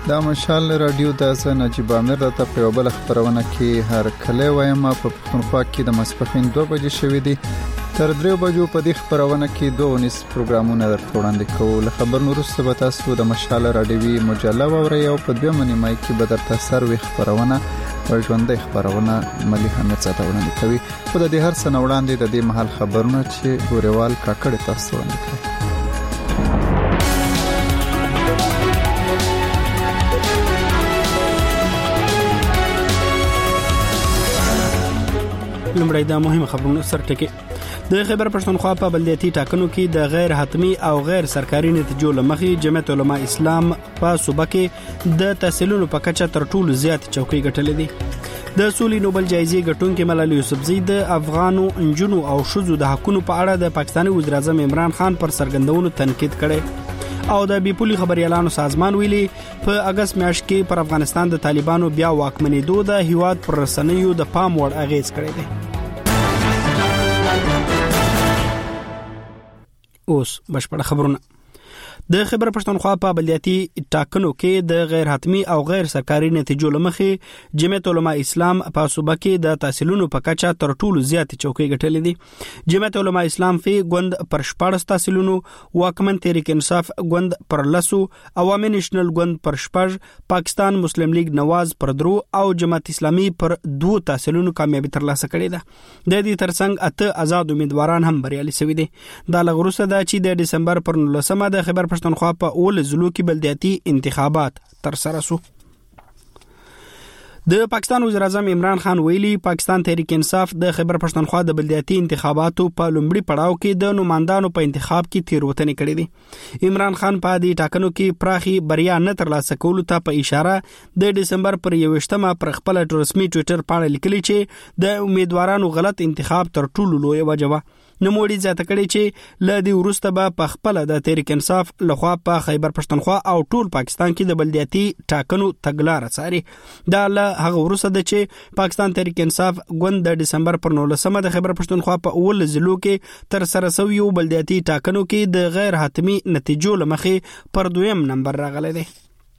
دا مشال رادیو د نجیب امیر راته په بل خبرونه کې هر کله وایم په پښتونخوا کې د مسپخین 2 بجې شوې دي تر 3 بجو په دې خبرونه کې 2 پروګرامونه درته وړاندې کوو. خبر نور څه به تاسو د مشال رادیوي مجله ووري او په 2 منیمای کې به درته سروي خبرونه او ژوندۍ خبرونه ملي حمید زاده وړاندې کوي. خو د دې هر څه وړاندې د دې محل خبرونه چې ګوریوال کاکړ تاسو وړاندې کوي. لمړی دا مهمه خبرونه سرټکی د خیبر پښتونخوا په بلدیاتي ټاکنو کې د غیر حتمی او غیر سرکاري نتیجو لمخې جمعیت علماء اسلام په صوبه کې د تحصیلونو په کچه تر ټولو زیات چوکۍ ګټلې دي. د سولې نوبل جایزې ګټونکي ملالۍ یوسفزۍ د افغانو انجونو او شذو د حقونو په اړه د پاکستاني وزیر اعظم عمران خان پر څرګندونو تنقید کړي او د بیپولي خبريالانو سازمان ویلي په اگست میاشت کې پر افغانستان د طالبانو بیا واکمنېدو د هیواد پر رسنیو د پام وړ اغیز کړی دی. اوس بشپړ خبرونه. د خیبر پښتونخوا په بلدیاتي ټاکنو کې د غیر حتمی او غیر سرکاري نتیجو لمخې جمعیت علماء اسلام په صوبه کې د تحصیلونو په کچه تر ټولو زیات چوکۍ ګټلې دي. جمعیت علماء اسلام په ګوند پر 14 تحصیلونو، واکمن تحریک انصاف ګوند پر 10، عوامي نېشنل ګوند پر 6، پاکستان مسلم لیگ نواز پر 3 او جماعت اسلامي پر 2 تحصیلونو کامیابی ترلاسه کړې ده. د دې ترڅنګ 8 آزاد امیدواران هم بریالي شوي دي. دا لغروسه ده چې د دسمبر پر 19 د خیبر پښتونخوا په اول ضلعو کې بلدیاتي انتخابات تر سره شو. د پاکستان وزیر اعظم عمران خان ویلي پاکستان تحریک انصاف د خیبر پښتونخوا د بلدیاتي انتخاباتو په لومړي پړاو کې د نمائندانو په انتخاب کې تیروتنې کړې دي. عمران خان په دې ټاکنو کې پراخي بریا نه ترلاسه کولو ته په اشاره د دسمبر پر 21 پر خپل رسمي ټوئیټر باندې لیکلي چې د امیدوارانو غلط انتخاب تر ټولو لوی وجه و. نموړي زیاته کړي چې ل دې ورسته به په خپل د تحریک انصاف لخوا په خیبر پښتونخوا او ټول پاکستان کې د بلدیاتي ټاکنو تګلارې څاري. دا له هغه ورسته ده چې پاکستان تحریک انصاف ګوند د دسمبر پر 19 د خیبر پښتونخوا په اول ضلعو کې تر سره شویو بلدیاتي ټاکنو کې د غیر حتمی نتیجو لمخې پر 2م نمبر راغلی دی.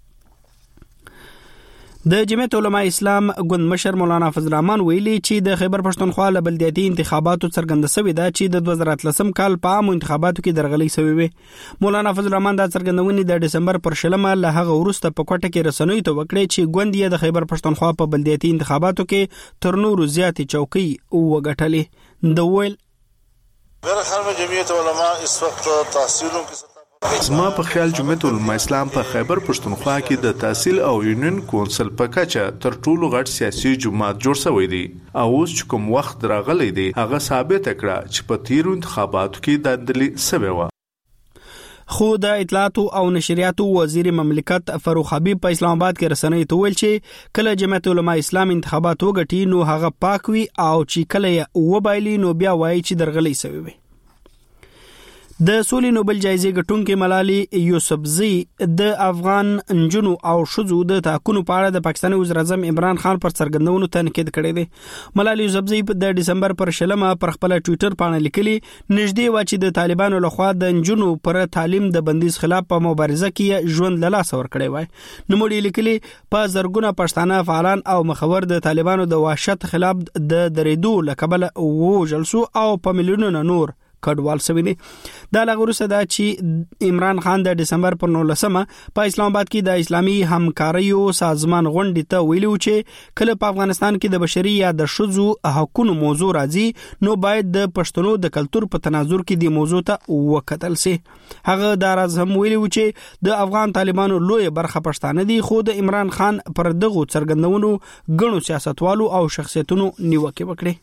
د جمعیت علماء اسلام ګوند مشر مولانا فضل الرحمن ویلي چې د خیبر پښتونخوا له بلدیاتي انتخاباتو څرګنده شوې ده چې د 2013 کال په عامو انتخاباتو کې درغلي شوې وي. مولانا فضل الرحمن دا څرګندونې د دسمبر پر 20 له هغه وروسته په کوټه کې رسنیو ته وکړې چې ګوند یې د خیبر پښتونخوا په بلدیاتي انتخاباتو کې تر نورو زیاتې چوکۍ وګټلې. د ویل मेरा ख्याल में जमीयत उलमा इस वक्त तहसीलों की زما په خیال جمعیت علماء اسلام په خیبر پښتونخوا کې د تحصیل او یونین کونسل په کچه تر ټولو غټ سیاسي جماعت جوړ شوی دی او اوس چې کوم وخت راغلی دی هغه ثابت کړه چې په تیرو انتخاباتو کې دندلي سوي و. خو د اطلاعاتو او نشریاتو وزیر مملکت فاروق حبیب په اسلام آباد کې رسنیو ته ویل چې کله جمعیت علماء اسلام انتخابات وګټي نو هغه پاک وي او چې کله یې وبایلی نو بیا وایي چې درغلي شوی وي. د سولې نوبل جایزې ګټونکي ملالۍ یوسفزۍ د افغان انجونو او شذو د حقونو په اړه د پاکستاني وزیر اعظم عمران خان پر څرګندونو تنقید کړی دی. ملالۍ یوسفزۍ د دسمبر پر 20 پر خپل ټوئیټر باندې لیکلي نږدې و چې د طالبانو لخوا د انجونو پر تعلیم د بندیز خلاف په مبارزه کې ژوند له لاسه ورکړی وای. نوموړي لیکلي په زرګونه پښتانه فعالان او مخور د طالبانو د وحشت خلاف د درېدو لکبل وژل شو او په میلیونونو نور کډوال شوی دی. دا لغروسه ده چې عمران خان د دسمبر پر 19 په اسلام آباد کې د اسلامي همکاریو سازمان غونډې ته ویلو چې کله په افغانستان کې د بشري یا د شذو حقوقو موضوع راځي نو باید د پښتنو د کلچر په تناظر کې د موضوع ته وکتل شي. هغه دا راز هم ویلو چې د افغان طالبانو لوی برخه پښتانه دي خو د عمران خان پر دغه څرګندونو غنو سیاستوالو او شخصیتونو نیوکه وکړي.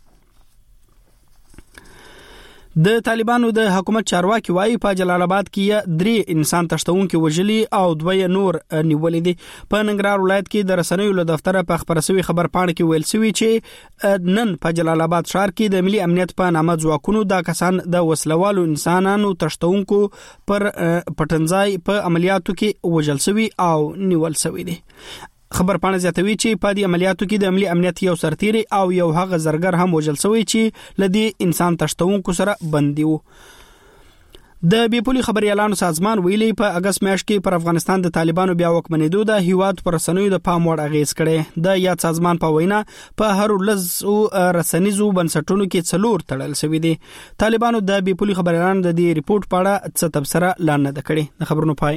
د طالبانو د حکومت چارواکي وايي په جلال آباد کې 3 انسان تشتونکو وجلي او 2 نور نیولې دي. په ننګرهار ولایت کې د رسنیو له دفتره په خبرسوي خبر پاڼه کې ویل شوی چې نن په جلال آباد ښار کې د ملي امنیت په نامه ځواکونو دا کسان د وسلوالو انسانانو تشتونکو پر پټنځای په عملیاتو کې وژل شوی او نیول شوی دي. خبر پاڼه زیاتوي چې په دې عملیاتو کې د عملی امنیت یو سرتیری او یو هغه زرګر هم وژل شوی چې لدی انسان تشتونکو سره بندي وو. د بیپولي خبريالانو سازمان ویلي په اگست میاشت کې پر افغانستان د طالبانو بیا وکمنېدو د هیواد پر رسنیو د پام وړ اغیز کړي. د یاد سازمان په وینا په هر لز او رسنیزو بنسټونو کې څلور تړل شوی دي. طالبانو د بیپولي خبريالانو د دې ریپورت په اړه څه تبصره لاندې نه کړي. د خبرونو پای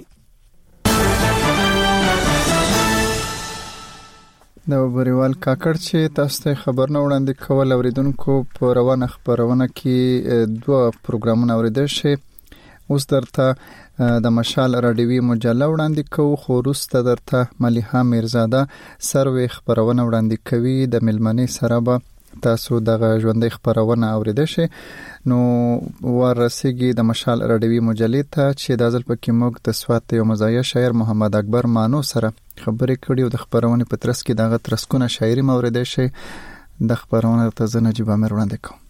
د بریوال کاکړ چې تاسو ته خبرونه وړاندې کول اوریدونکو په روانه خبرونه کې دوه پروګرامونه اوریدل شي. اوس درته د مشال رادیوي مجله وړاندې کوو، خو وروسته درته ملیحه میرزاده سروي خبرونه وړاندې کوي. د ملمنې سره به تاسو دغه ژوندۍ خبرونه اوریدئ شئ. نو ورسېږي د مشال رادیوي مجلې ته چې د ځل پکې موږ د سوات یو مزایا شاعر محمد اکبر مانو سره خبرې کړې او د خبرونه په ترڅ کې دغه ترسکونه شاعري اوریدئ شئ. د خبرونه ته زه نجیب امیر وړاندې کوم.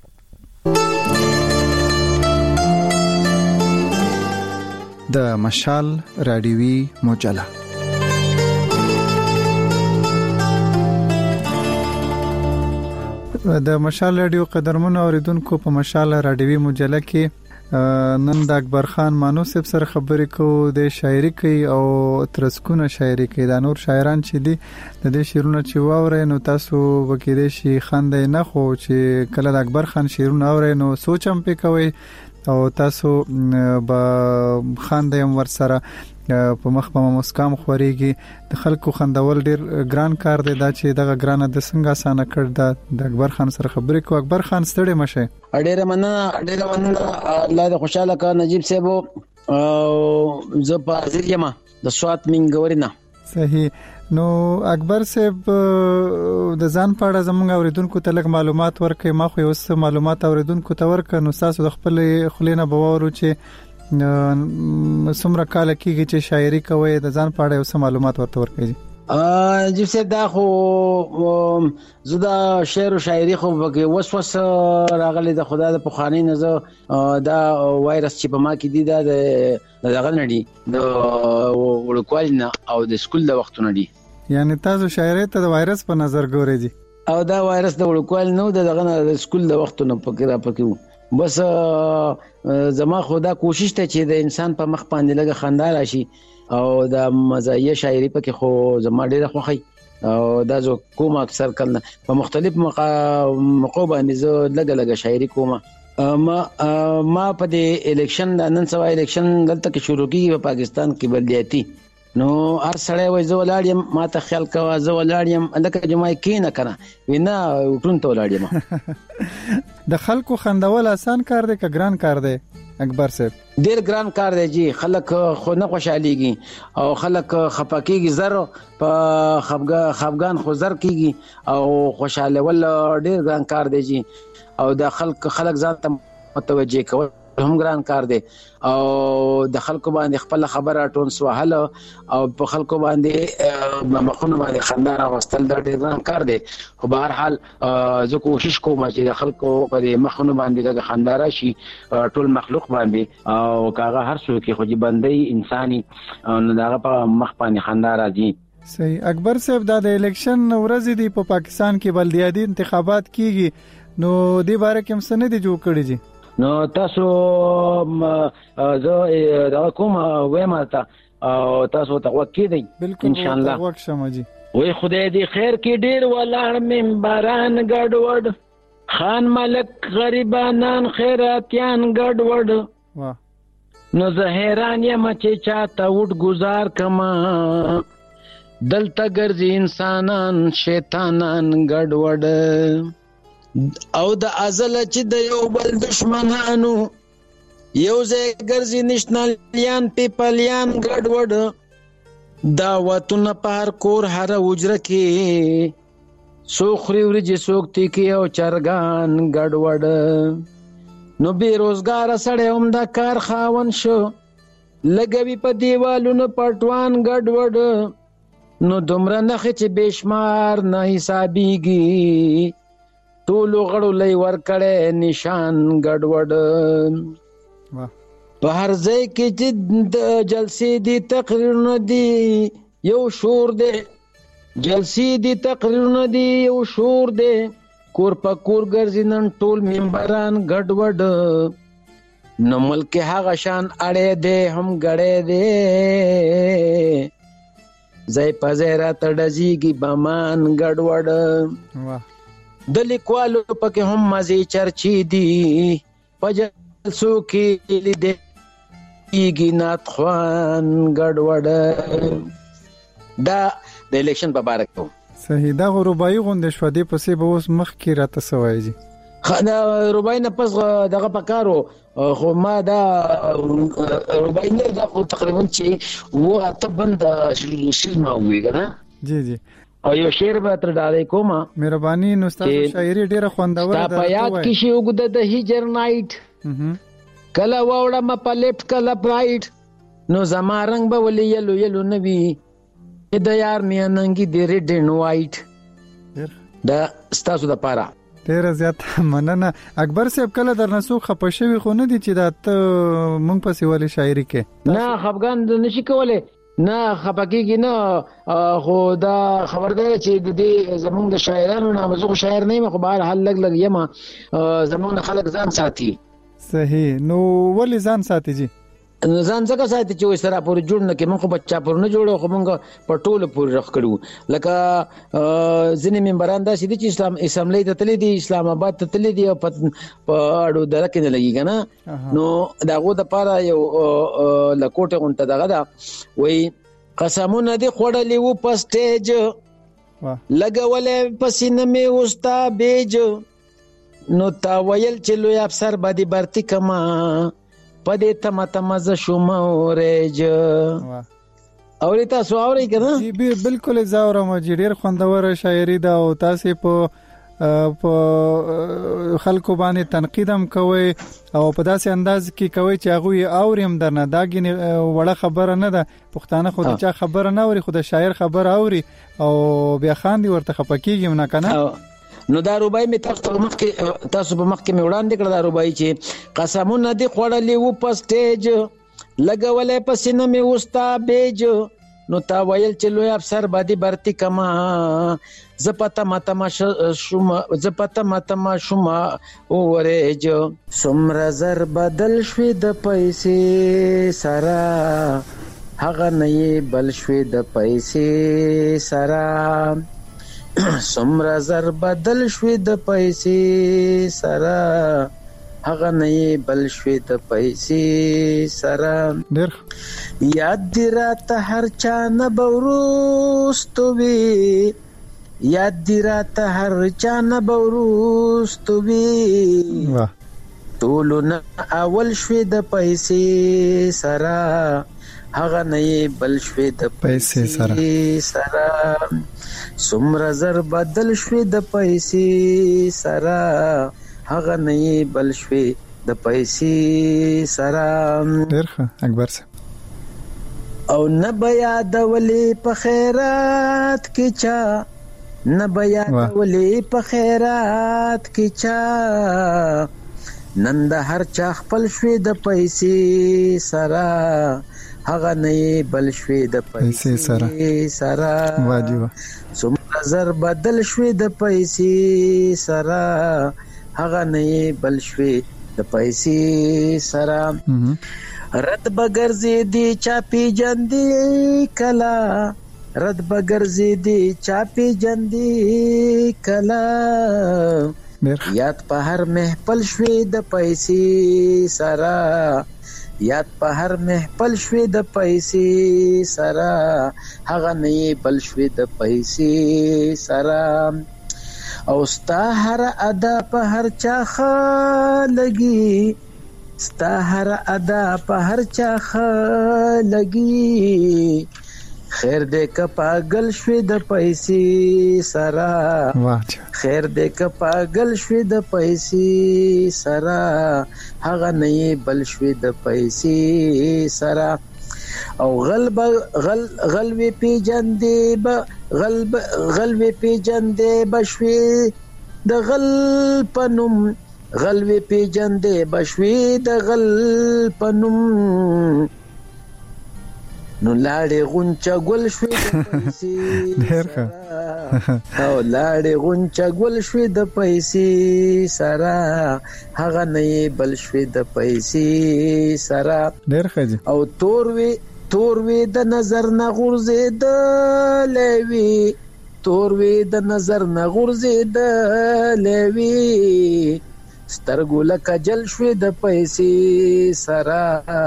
د مشال رادیوي مجله. د مشال رادیو قدرمنو اوریدونکو په مشال رادیوي مجله کې نن د اکبر خان مانو صاحب سره خبرې کوو. د شاعري کوي او ترسکونه شاعري کوي. دا نور شاعران چې دي د دې شعرونه چې واورئ نو تاسو وکیدې شي خندې نه، خو چې کله د اکبر خان شعرونه اورئ نو سوچ هم پې کوئ او تاسو به خاندې ور سره په مخ په مسکام خوريږي. د خلکو خندول ډیر ګران کار دی. دا چې دغه ګرانه د څنګه اسانه کړ د اکبر خان سره خبرې کو. اکبر خان ستړي مشه. ډیره مننه الله دې خوشاله کا نجیب صاحب او زه په حاضر یم د سوات منګورینه. صحیح. نو اکبر صاحب د ځان په اړه زموږ اوریدونکو ته لږ معلومات ورکړئ. ما خو اوس معلومات اوریدونکو ته ورکړم، نو تاسو د خپل خلینو باور چې څومره کال کېږي چې شاعري کوي، د ځان په اړه اوس معلومات ورته ورکړئ. جی سه دا خو زدا شعر او شاعري خو وسوس راغلي د خدای د پخوانی نه دا وایرس چې په ما کې دی دا دغه نړۍ د ورکوال نه او د سکول د وختونه دی. یعنی تاسو شاعري ته د وایرس په نظر ګورئ دي؟ او دا وایرس د ورکوال نه د سکول د وختونه پکې بس زما خدا کوشش ته چې د انسان په مخ باندې لګه خندا راشي او د مزایه شاعري پکې خو زما ډیره خوخی او دا زه کوم اکثر کله په مختلف موقع باندې زه لګه شاعري کوم. ما په دې الیکشن د نن سبا الیکشن دلته کې شروع کیږي په پاکستان کې بلدیاتي، نو هر سړی وای زه ولاړ یم، ما ته خیال کوه زه ولاړ یم لکه جمعه کې نه کنه وینا وټون ته ولاړ یم. د خلکو خندول آسان کار دی که ګران کار دی اکبر صاحب؟ ډیر ګران کار دی جی. خلک خو نه خوشاليږي او خلک خپکیږي، زر په خفغان خو زر کیږي او خوشاله ول ډیر ګران کار دی جی. او د خلک ځان ته متوجه کول هم ګران کار دی او د خلکو باندې خپل خبره ټون سوهل او په خلکو باندې مخونه باندې خندا راوستل د ډیر ګران کار دی. خو به هر حال زه کوشش کوم چې د خلکو په مخونه باندې د خندا راشي ټول مخلوق باندې او کاغه هر څوک خو دې باندې انساني نو دغه په مخ باندې خندا راځي. صحیح. اکبر صاحب د الیکشن ورځ دی په پاکستان کې بلدیاتي انتخابات کیږي، نو دې باره کې هم څه نه دي جوړ کړی جی؟ نو تاسو زه دا کوم وایم او تاسو ته وکړئ ان شاء الله. بالکل وکشم جی. وای خدای دې خیر کې ډیر ولاړ منبران ګډوډ، خان ملک غریبانان خیراتيان ګډوډ. واه. نو زه حیران یم چې چاته وډ گزار کما، دلته ګرځي انسانان شیطانان ګډوډ او د ازل چې د یو بل دشمنانو یو ځای ګرځي نشنالیان پیپلیان ګډوډ. دعوتونه په هر کور هر حجره کې سوخري ورجې سوک تیکی او چرګان ګډوډ. نو بیروزګار سړی هم دا کار خاون شو، لګوي په دیوالونو پټوان ګډوډ. نو دومره نخې چې بشمار نه حسابيږي، ټولو غړو لې ور کړې نشان ګډوډ. په هر ځای کې چې د جلسې دي تقریرونه دي یو شور دی، جلسې دي تقریرونه دي یو شور دی، کور په کور ګرځي نن ټول منبران ګډوډ. نو ملک هغه شان اړې دې هم غړې دې زای پزیرا تړځيږي بمان ګډوډ واه د لیکوالو پکې هم مزي چرچي دي پجلسو کې لیدې کیږي نات خوان ګډوډ دا د الیکشن په اړه کوم صحیح دا رباعي غونډه شو دې پسې به اوس مخ کې راته سوای جی خنا رباعي نه پس دغه پکارو خو ما دا رباعي نه دا خو تقریبا چې و اته بند شي ما وی کنه جی جی او یو شعر به تر ډالې کومه مهرباني نو تاسو شاعري ډیره خوندوره ده تا په یاد کې شي وګد د هجر نایټ کله وړه م په لیفټ کله پرایټ نو زما رنگ به ولې یلو یلو نوي د یار میاننګي د ریډ اینڈ وایټ دا ستاسو د پاره ډیر زیات مننه اکبر صاحب کله درنسو خپشوي خو نه دي چې دا ته مونږ په سیوالي شاعري کې نه خفغان نشي کوله نه خپکیږي نه خو دا خبردار چې د دې زمونږ د شاعرانو نه مزو شاعر نه مخ بهر حل لګ یما زمونږ خلک ځان ساتي صحیح نو ولې ځان ساتي جی ځان څنګه ساتي چې وسره پور جوړ نه کې مونږ بچا پور نه جوړو خو مونږ په ټوله پور رخ کړو لکه ځینې ممبران دا چې اسمبلی ته تللی دي اسلام آباد ته تللی دي په اړو درکې نه لګي کنه نو داغه د پاره یو لکوټه غونټه دغه دا وای قسمونه دي خوړلې وو په سټیج لګولې پسینه می وستا بیج نو تا ویل چې لوی افسر باندې برتی کما پدې تم ز شوم اورېج اورې تاسو اورې کنه جی بالکل زاورم چې ډېر خوندور شاعري دا او تاسو په خلکو باندې تنقید هم کوي او په داسې انداز کې کوي چې هغه اوریم درنه داګنی وړه خبره نه ده پښتانه خو د چا خبره نه اوري خو د شاعر خبره اوري او بیا خاندي ورته خپکیږي نه کنه نو دا رباعي می تاسو په مخ کې می وړاندې کړ دا رباعي چې قسمونه دي خوړلې وو په سټیج لګولې پسینه می وستا بیج نو تا ویل چې لوی افسر باندې برتی کما زپتا ماتما شوما اورېج سمره زر بدل شوي د پیسې سره هغه نه بل شوي د پیسې سره سمره زر بدل شوي د پیسې سره هغه نه بل شوي د پیسې سره ډېر یاد دی راته هر چا نه بوروستوي یاد دی راته هر چا نه بوروستوي ټولو نه اول شوي د پیسې سره هغه نه بل شوي د پیسې سره سمره زر بدل شوي د پیسې سره هغه نه بل شوي د پیسې سره ډېر ښه اکبر صاحب او نه بیا د ولې په خیرات کې چا نه بیا د ولې په خیرات کې چا نن د هر چا خپل شوي د پیسې سره هغه نه بل شوي د پیسې سره واجب څومره زر بدل شوي د پیسې سره هغه نه بل شوي د پیسې سره رد بغرزي دي چاپی جندي کلا رد بغرزي دي چاپی جندي کلا یاد په هر محفل شوي د پیسې سره یاد په هر محفل شوي د پیسې سره هغه نه بل شوي د پیسې سره او ستا هر ادا په هر چا لګي ستا هر ادا په هر چا لګي خیر دې ک پاگل شوي د پیسې سره خیر دې ک پاگل شوي د پیسې سره هغه نه بل شوي د پیسې سره او غلوی پیجندې غلوی پیجندې بشوي د غل پنوم غلوی پیجندې بشوي د غل پنوم نو لاړې غونچه ګل شوې د پیسې ډېر او لاړې غونچه ګل شوې د پیسې سره هغه نه بل شوې د پیسې سره ډېر ښه او تور وی د نظر نه غورځېدلې وي تور وی د نظر نه غورځېدلې وي سترګو لکه جل شوې د پیسې سره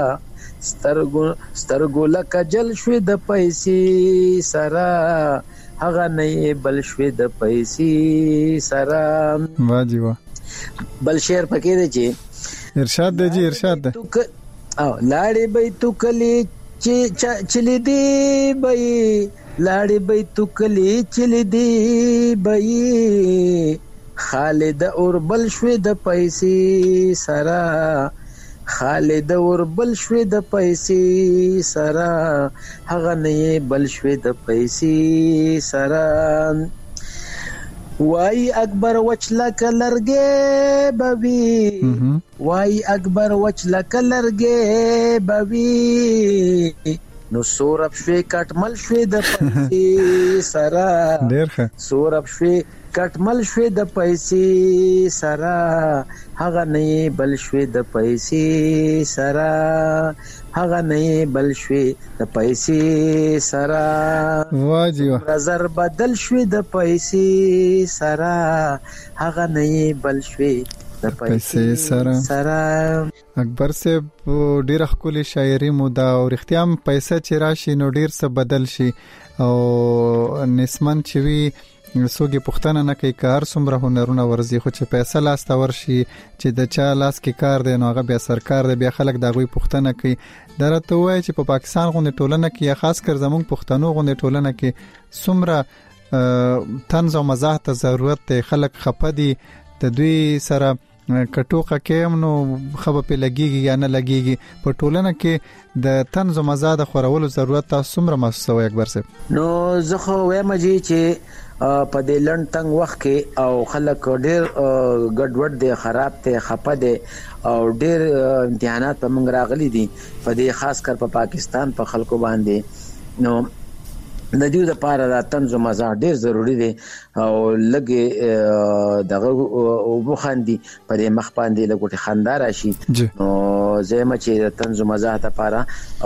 سترګو لکه جل شوې د پیسې سره هغه نه بل شوې د پیسې سره. واجی وا بل شعر پکې دی چې ارشاد دی جی ارشاد دی او لاړې به تو کلی چلی دی بای لاړې به تو کلی چلی دی بای خالد اور بل شوې د پیسې سره خالد اور بل شوې د پیسې سره هغه نه بل شوې د پیسې سره وای اکبر وچلا کلرګې بوي وای اکبر وچلا کلرګې بوي نو سورب شوې کټمل شوې د پیسې سره ډېر ښه سورب شوې کټمل شوې د پیسې سره هغه نه بل شوې د پیسې سره هغه نه بل شوې د پیسې سره واجی وا نظر بدل شوې د پیسې سره هغه نه بل شوې د پیسې سره. اکبر صاحب ډیر خولي شاعري مو دا او اختیام پیسې چې راشي نو ډیر څه بدل شي او نسمن چوي سوګي پښتنه نه کوي کار څومره هنرونه ورزي خو چې پیسې لاس تا ورشي چې د چا لاس کې کار دی نو هغه بیا سرکار دی بیا خلک دا غوي پښتنه کوي درته وای چې په پاکستان غونډه ټولنه کې خاص کر زمونږ پښتنو غونډه ټولنه کې څومره طنز او مزاح ته ضرورت دی خلک خپدي د دوی سره کټوقه کېم نو خبر په لګيږي یا نه لګيږي په ټولنه کې د طنز او مزاح د خورولو ضرورت تاسو څومره محسوسوي اکبر صاحب؟ نو زه خو وایم چې په دې لند تنگ وخت کې او خلک ډېر ګډوډ دي خراب ته خپه دي او ډېر امتحانات په موږ راغلي دي په دې خاص کر په پاکستان په خلکو باندې نو د دې لپاره د طنز او مزاح ډېر ضروری دي او لګي دغه وبخندي په دې مخ باندې لګوټي خندار شي نو زما چې د طنز او مزاح لپاره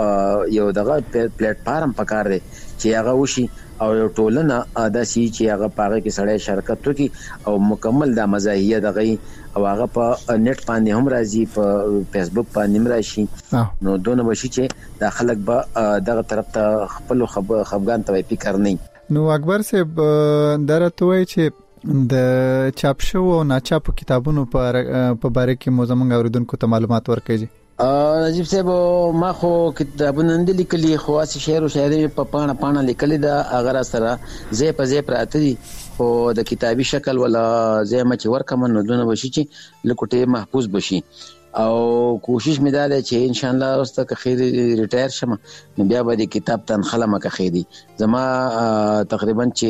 یو دغه پلیټ فارم پکار دی چې هغه وشي او یو ټولنه داسي چې هغه پاره کې سړی شرکت وکي او مکمل د مزاحیه دغه او هغه په نت باندې هم راځي په فیسبوک باندې هم راشي نو دونه بشي چې د خلک به دغه طرف ته خپل خفګان ته فکر نه. نو اکبر صاحب درته وای چې د چاپ شو او ناچاپ کتابونو په باره کې مو زموږ اوریدونکو ته معلومات ورکړئ. نجیب صاحب ما خو کتابونه لیکلي خو اسی شعر او شاعري په پاڼه لیکلي دا اگر سره زې په زې پراته دي او د کتابي شکل ولا زې ما چې ورکم نو دونه بشي چې لکوټه محفوظ بشي او کوشش مې دا ده چې ان شاء الله واستک خیر ریټایر شم نو بیا به د کتاب تنخله مکه خېدي زما تقریبا چې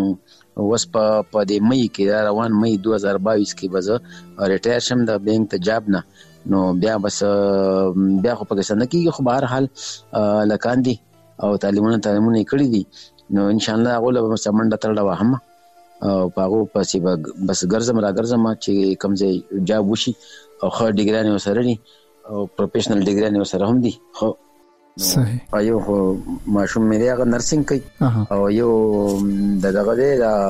وس په دې مې کې روان مې 2022 کې به ریټایر شم د بینک ته جاب نه نو بیا بس بیا خو پاکستان کې خو بهر حال لکاندي او تعلیمونه کړی دي نو ان شاء الله غوله سمنډه ترډه وهم او پاغو پسې بس ګرځم چې کمزې جاب وشي او خو ډیګرانې وسره دي او پروفیشنل ډیګرانې وسره هم دي خو صحیح یو ماشوم مې هغه نرسنګ کوي او یو دغه دی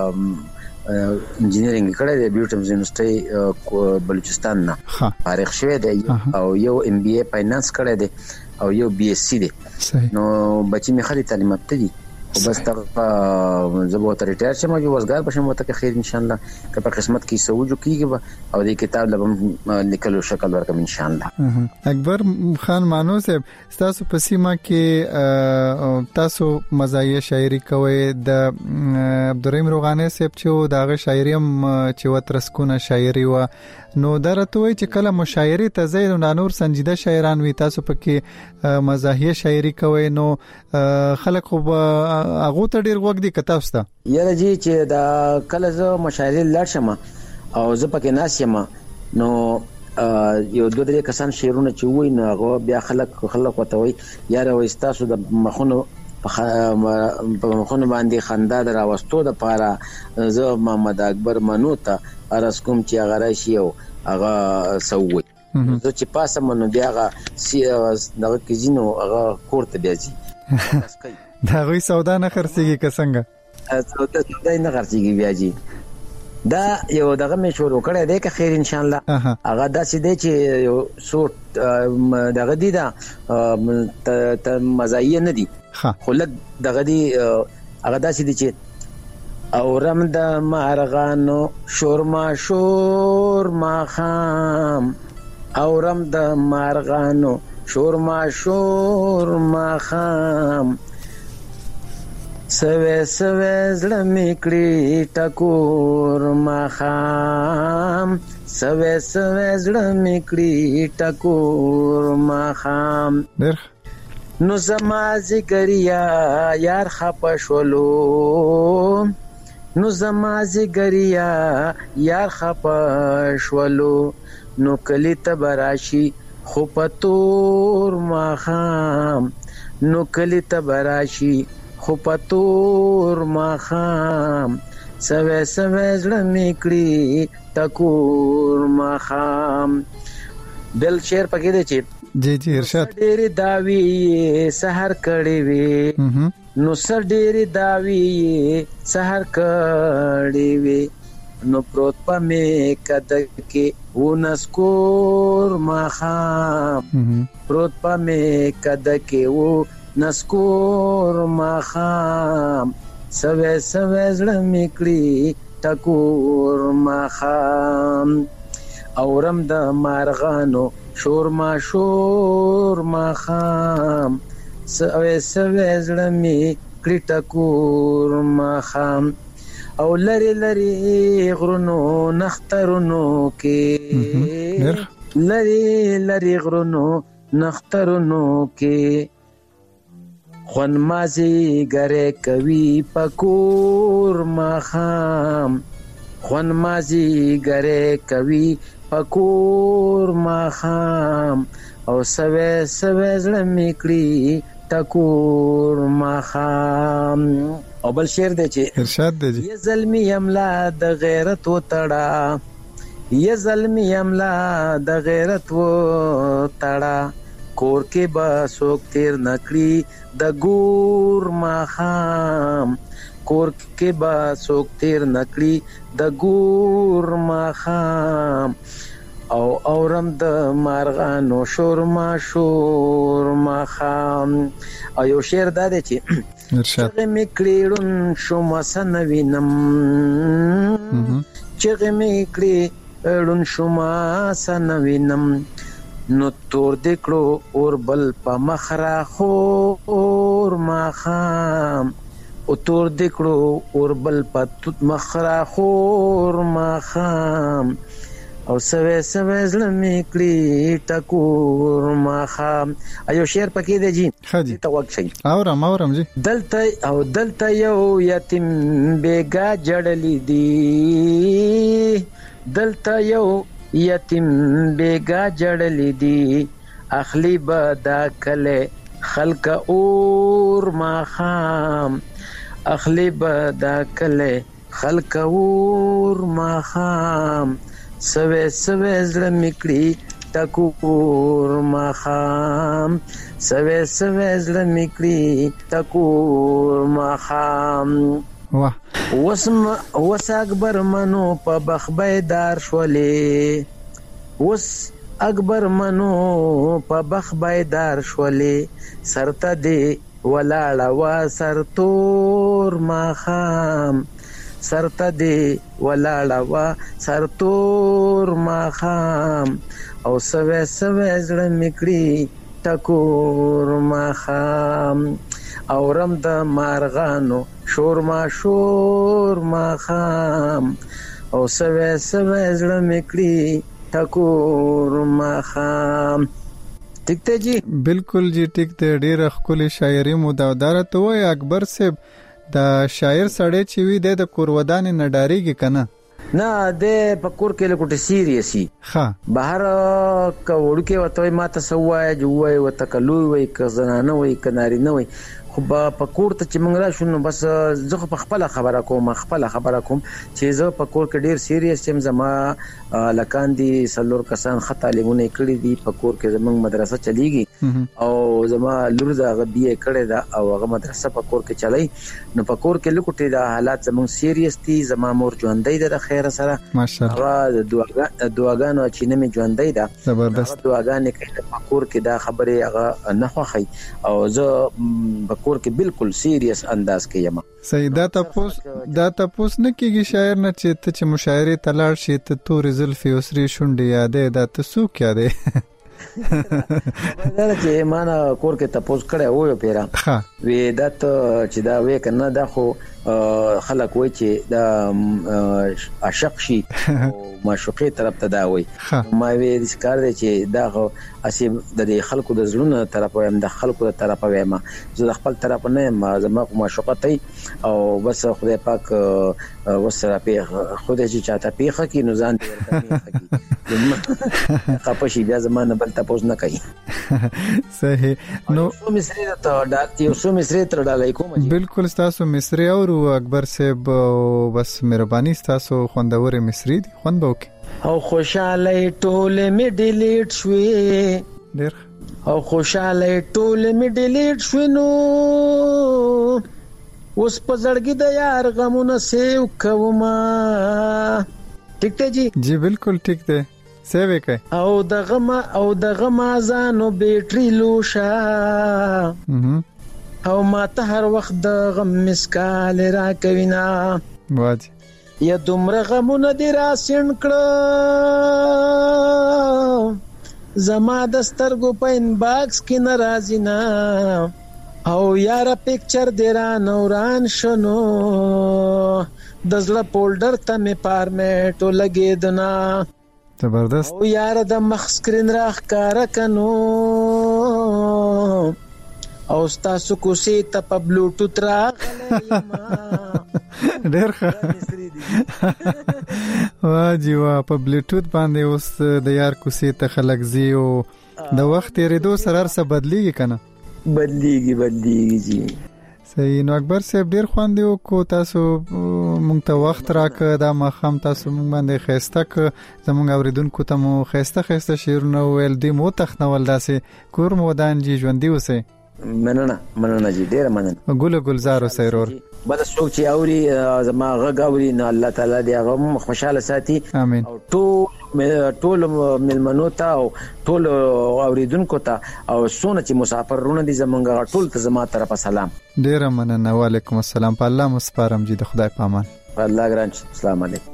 انجینرینګ کړی دی بیوټمز یونیورسيټي بلوچستان نه فارغ شوی دی او یو ام بي اي فاینانس کړی دی او یو بي اس سي دی نو بچی می خالي تعلیمات دي بس تا زبو ته ریټایر شم او وزګار بشم وته خیر ان شاء الله که په قسمت کې سوجو کیږي او د کتاب لبم لیکلو شکل ورکم ان شاء الله. اکبر خان مانو صاحب تاسو په سیمه کې تاسو مزاحیه شاعري کوي د عبدالرحیم روغاني صاحب چې داغه شاعري هم چې وترسکونه شاعري و نو درته وای چې کله مشاعري ته زید نور سنجیده شاعران وي تاسو پکې مزاحیه شاعري کوي نو خلک خو هغه ته ډیر وګ دي کتاب ستا یاره جی چې دا کله زه مشاعري لړ شم او زه پکې ناس یم نو یو دوه درې کسان شعرونه چې وای نه هغه بیا خلک وته وای یاره وستاسو د مخونو په مخونو باندې خندا دراوستو د پاره زه محمد اکبر منو ته ارس کوم چې هغه راشي او هغه سووي زه چې پاسه منو بیا هغه دغه کزینو هغه کوړه بیا زی دا غوي سودا نه خرڅيږي کسنګ سودا نه خرڅيږي بیا جی دا یو دغه مې شروع کړی دی که خیر ان شاء الله هغه داسې دی چې یو سوټ دغه دی دا مزایه نه دي خو لږ دغه دی هغه داسې دی چې اورم د مارغانو شور ما خام اورم د مارغانو شور ما خام سوي زړه میکړي ټکور ما خام سوي زړه میکړي ټکور ما خام نو زما زګریا یار خپشولو نو زما زګریا یار خپشولو نو کلی تبراشي خو پتور ما خام نو کلی تبراشي خو پتور ما خام سوي زړه میکړي ټکور ما خام بل شعر پکې دی چې جی ارشاد ډېر داوی سحر کړي وي نو سر ډېر داوی سحر کړي وي نو پروت په می کده کې ونسکور ما خام پروت په می کده کې و نسکور ما خام سوي زړه میکړي ټکور ما خام اورم د مارغانو شور ما خام سوي زړه میکړي ټکور ما خام او لری غرونو نخترونو کې لری غرونو نخترونو کې خون مازی گره کوي پکور ما خام خون مازی گره کوي پکور ما خام او سوي زړه میکړي ټکور ما خام او بل شعر دی چې ارشاد دی یا زلمی املا د غیرت و تړه یا زلمی املا د غیرت و تړه کور کې با سوک تیر نکړي د ګور ما خام کور کې با سوک تیر نکړي د ګور ما خام او اورم د مارغانو شور ما خام او یو شعر دا دی چې چغه میکړي شوم سنوینم چغه میکړي شوم سنوینم نو تور دکړو اور بل په مخرا خور ما خام او تور دکړو اور بل په مخرا خور ما خام او سوي زړه میکړي ټکور ما خام ایو شعر پکې دی جی ته وښی اورم جی دلته یو یتیم بیګا جړلې دی دلته یو یتیم بیګا جړلې دی اخلی بدا کله خلق اور ما خام اخلی بدا کله خلق اور ما خام سوي زړه میکړي ټکور ما خام سوي زړه میکړي ټکور ما خام وس اکبر منو په بخبیدار شولې وس اکبر منو په بخبیدار شولې سرته دی ولاړه وا سرتور ما خام سرته دی ولاړه وا سرتور ما خام او سوي زړه میکړي ټکور ما خام اورم د مارغانو شور ما خام او سوي زړه میکړي ټکور ما خام ٹھیک ته جی بالکل جی ٹھیک ته ډیره خولي شاعري مداودار ته وای اکبر صاحب دا شاعر سړی چې وی د کورودان نه ډاریږي کنه نه د پکور کې لکه سیریسي ها بهر کوړ کې وته ما ته سوای جوای وته کلو وای ک زنانه وای ک ناری نه وای خو په کور ته چې موږ راشو نو بس زه په خپل خبره کوم چې زه په کور کې ډیر سیریس یم زما لکان دي سلور کسان خطا لګونه کړی دي په کور کې زمونږ مدرسه چلیږي او زما لور دا غبیه کړی دا او هغه مدرسه په کور کې چلای نو په کور کې لکوټي دا حالات زمونږ سیریس دي زما مور ژوندۍ ده خیر سره ماشاءالله دعاګانو چې نه می ژوندۍ ده زبردست دعاګانې کوي په کور کې دا خبره هغه نه خوخی او زه کور کې بالکل سیریس انداز کې یم سیدا تاسو نه کېږي شاعر نه چې مشاعره تلاړ شي ته تور زلفي اوسري شونډې یادې دا تاسو کې یادې دا چې معنا کور کې تاسو کړه و یو پیرا وې دا چې دا وې کنه دا خو خلک وای چې دا عاشق شي او معشوقي طرف ته دا وای ما وې د کار دی چې دا خو اسی د خلکو د زړونو طرف وایم د خلکو د طرف وایم زه د خپل طرف نه ما زما معشوقتي او بس خدای پاک وسره په خدای چې چاته پیخه کی نو ځان دې ورته خپشي بیا زمانه بل تاسو نه کوي صحیح نو مصری ته ډاکټر یو سو مصری تر ډالای کوم بالکل تاسو مصری او اکبر صاحب بس مهرباني تاسو خوندور مصری دي خوند وکي او خوشاله ټوله می ډیلیټ شوې ډېر او خوشاله ټوله می ډیلیټ شوې نو اوس په زړګي د یار غمونه سیو کوما ټیک ته جی بالکل ټیک ده سیو کې او د غم ازانو بیټری لوشا او ما ته هر وخت د غم مسکال را کوینا واجی یا دومره غمونه دی را سین کړه زما د سترګو په ان باکس کې ناراضی نا او یار پکچر دی را نوران شنو د زړه پولډر ته می فارمیټو لګیدنا زبردست او یار د مخ سکرین را ښکارا کنو او تاسو کو سي ته په بلوټوث راغلی ما ډېر واجی وا په بلوټوث باندې اوس د یار کو سي ته خلک زیو د وخت ریدو سره څه بدلیږي کنه بدلیږي جی صحیح نو اکبر صاحب ډېر خواندیو کو تاسو مونږ ته وخت راک دا مخام تاسو مونږ باندې خيسته ک زمونږ اوریدونکو ته مو خيسته شعرونه ویل دي مو تخنول داسې کور مودان جی ژوندۍ اوسه مننه جی ډیر مننه ګل گلزار سرور بل څوک چې اوري زما غږ اوري نه الله تعالی دې هغه خوشاله ساتي امين او ټول ملمنو ته او ټول اوریدونکو ته او سونه چې مسافرونه دي زمونږ ټول ته زما طرفه سلام ډیر مننه وعلیکم السلام په الله مسپارم جی د خدای پامان الله ګران السلام علیکم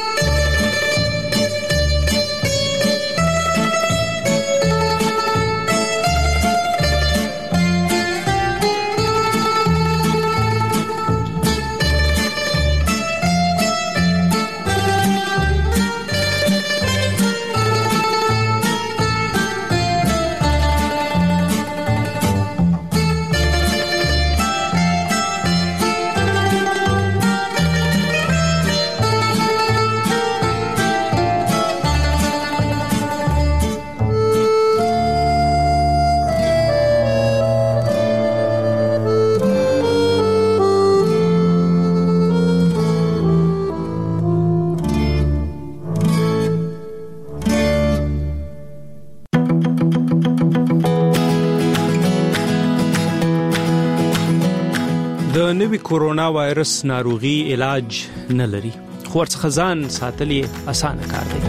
د نوي کورونا وایرس ناروغي علاج نه لري خو ورڅخه ځان ساتل اسانه کار دی.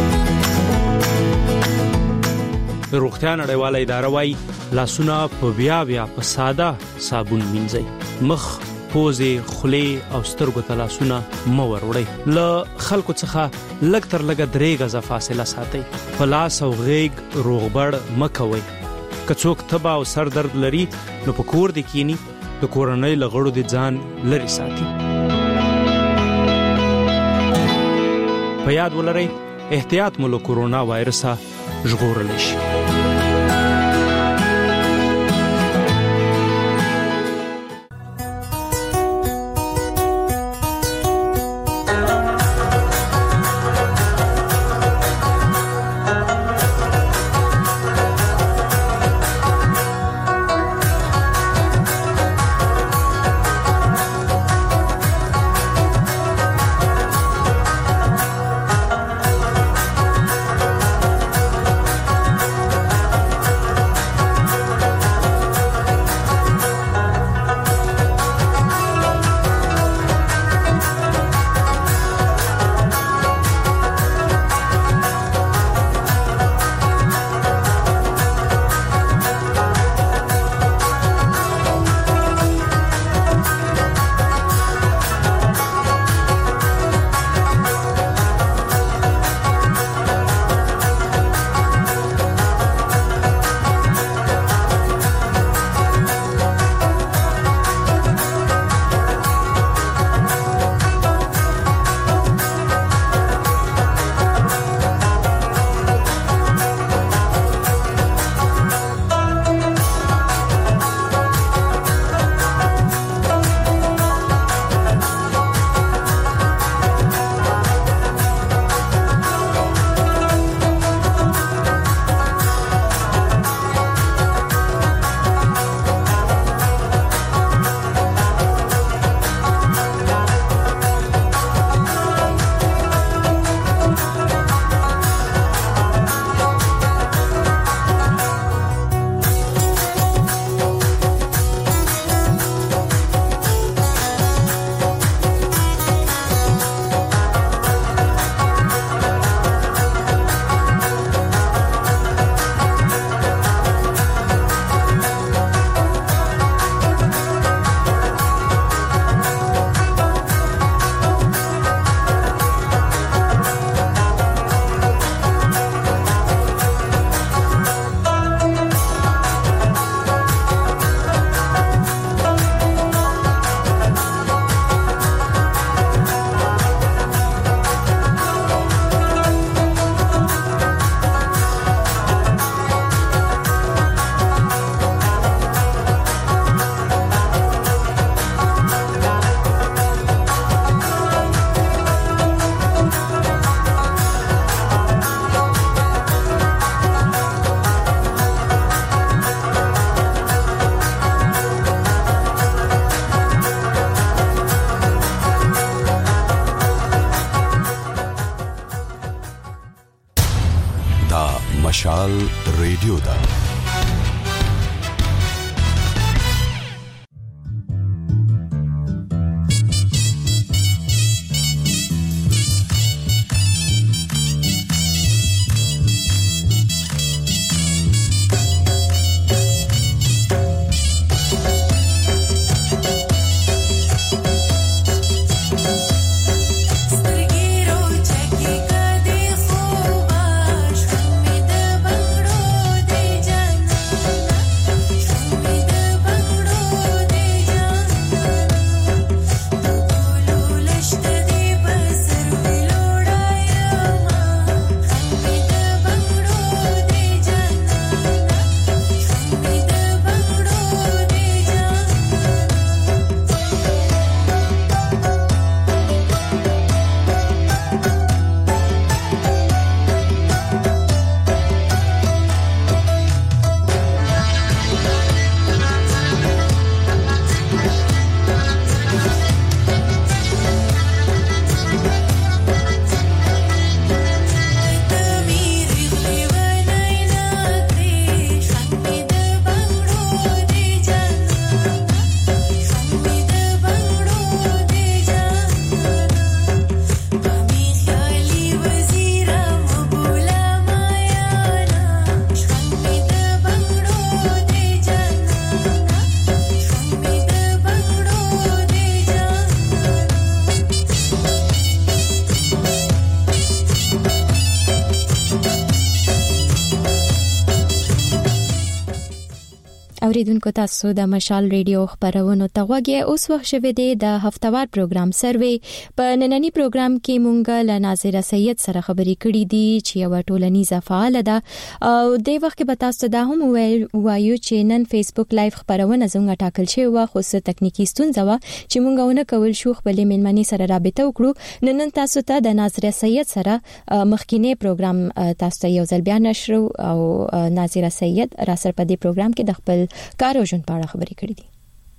روغتیا نړیواله اداره وايي لاسونه په بیا په ساده صابون مینځئ. مخ، پوزې، خولې او سترګو ته لاسونه مه وروړئ. له خلکو څخه لږ تر لږه 3 غزه فاصله ساتئ. په لاس او غېږ روغبړ مه کوئ. که څوک تبه او سر درد لري نو په کور دې کینی د کورنۍ له غړو د ځان لري ساتي. په یاد ولرئ احتیاط مو له کورونا وایرسه ژغورلی شي. دا مشال ریډیو دا اوریدونکو تاسو د مشال ریډیو خبرونه ته غوږی اوس وخت شوه د هفتوار پروګرام سروي په نننی پروګرام کې مونږ له ناظره سید سره خبرې کړې دي چې یو ټولنیزه فعال ده او د وخت کې به تاسو دا هم وایو چې نن فیسبوک لایو خبرونه زموږ ټاکل شوی و خو څه تکنیکی ستونزه و چې مونږ ونه کول شو خپل منمنې سره رابطه وکړو نن تاسو ته د ناظره سید سره مخکینی پروګرام تاسو ته یو ځل بیا نشر او ناظره سید را سره په دې پروګرام کې د خپل کار او ژوند په اړه خبرې کړې دي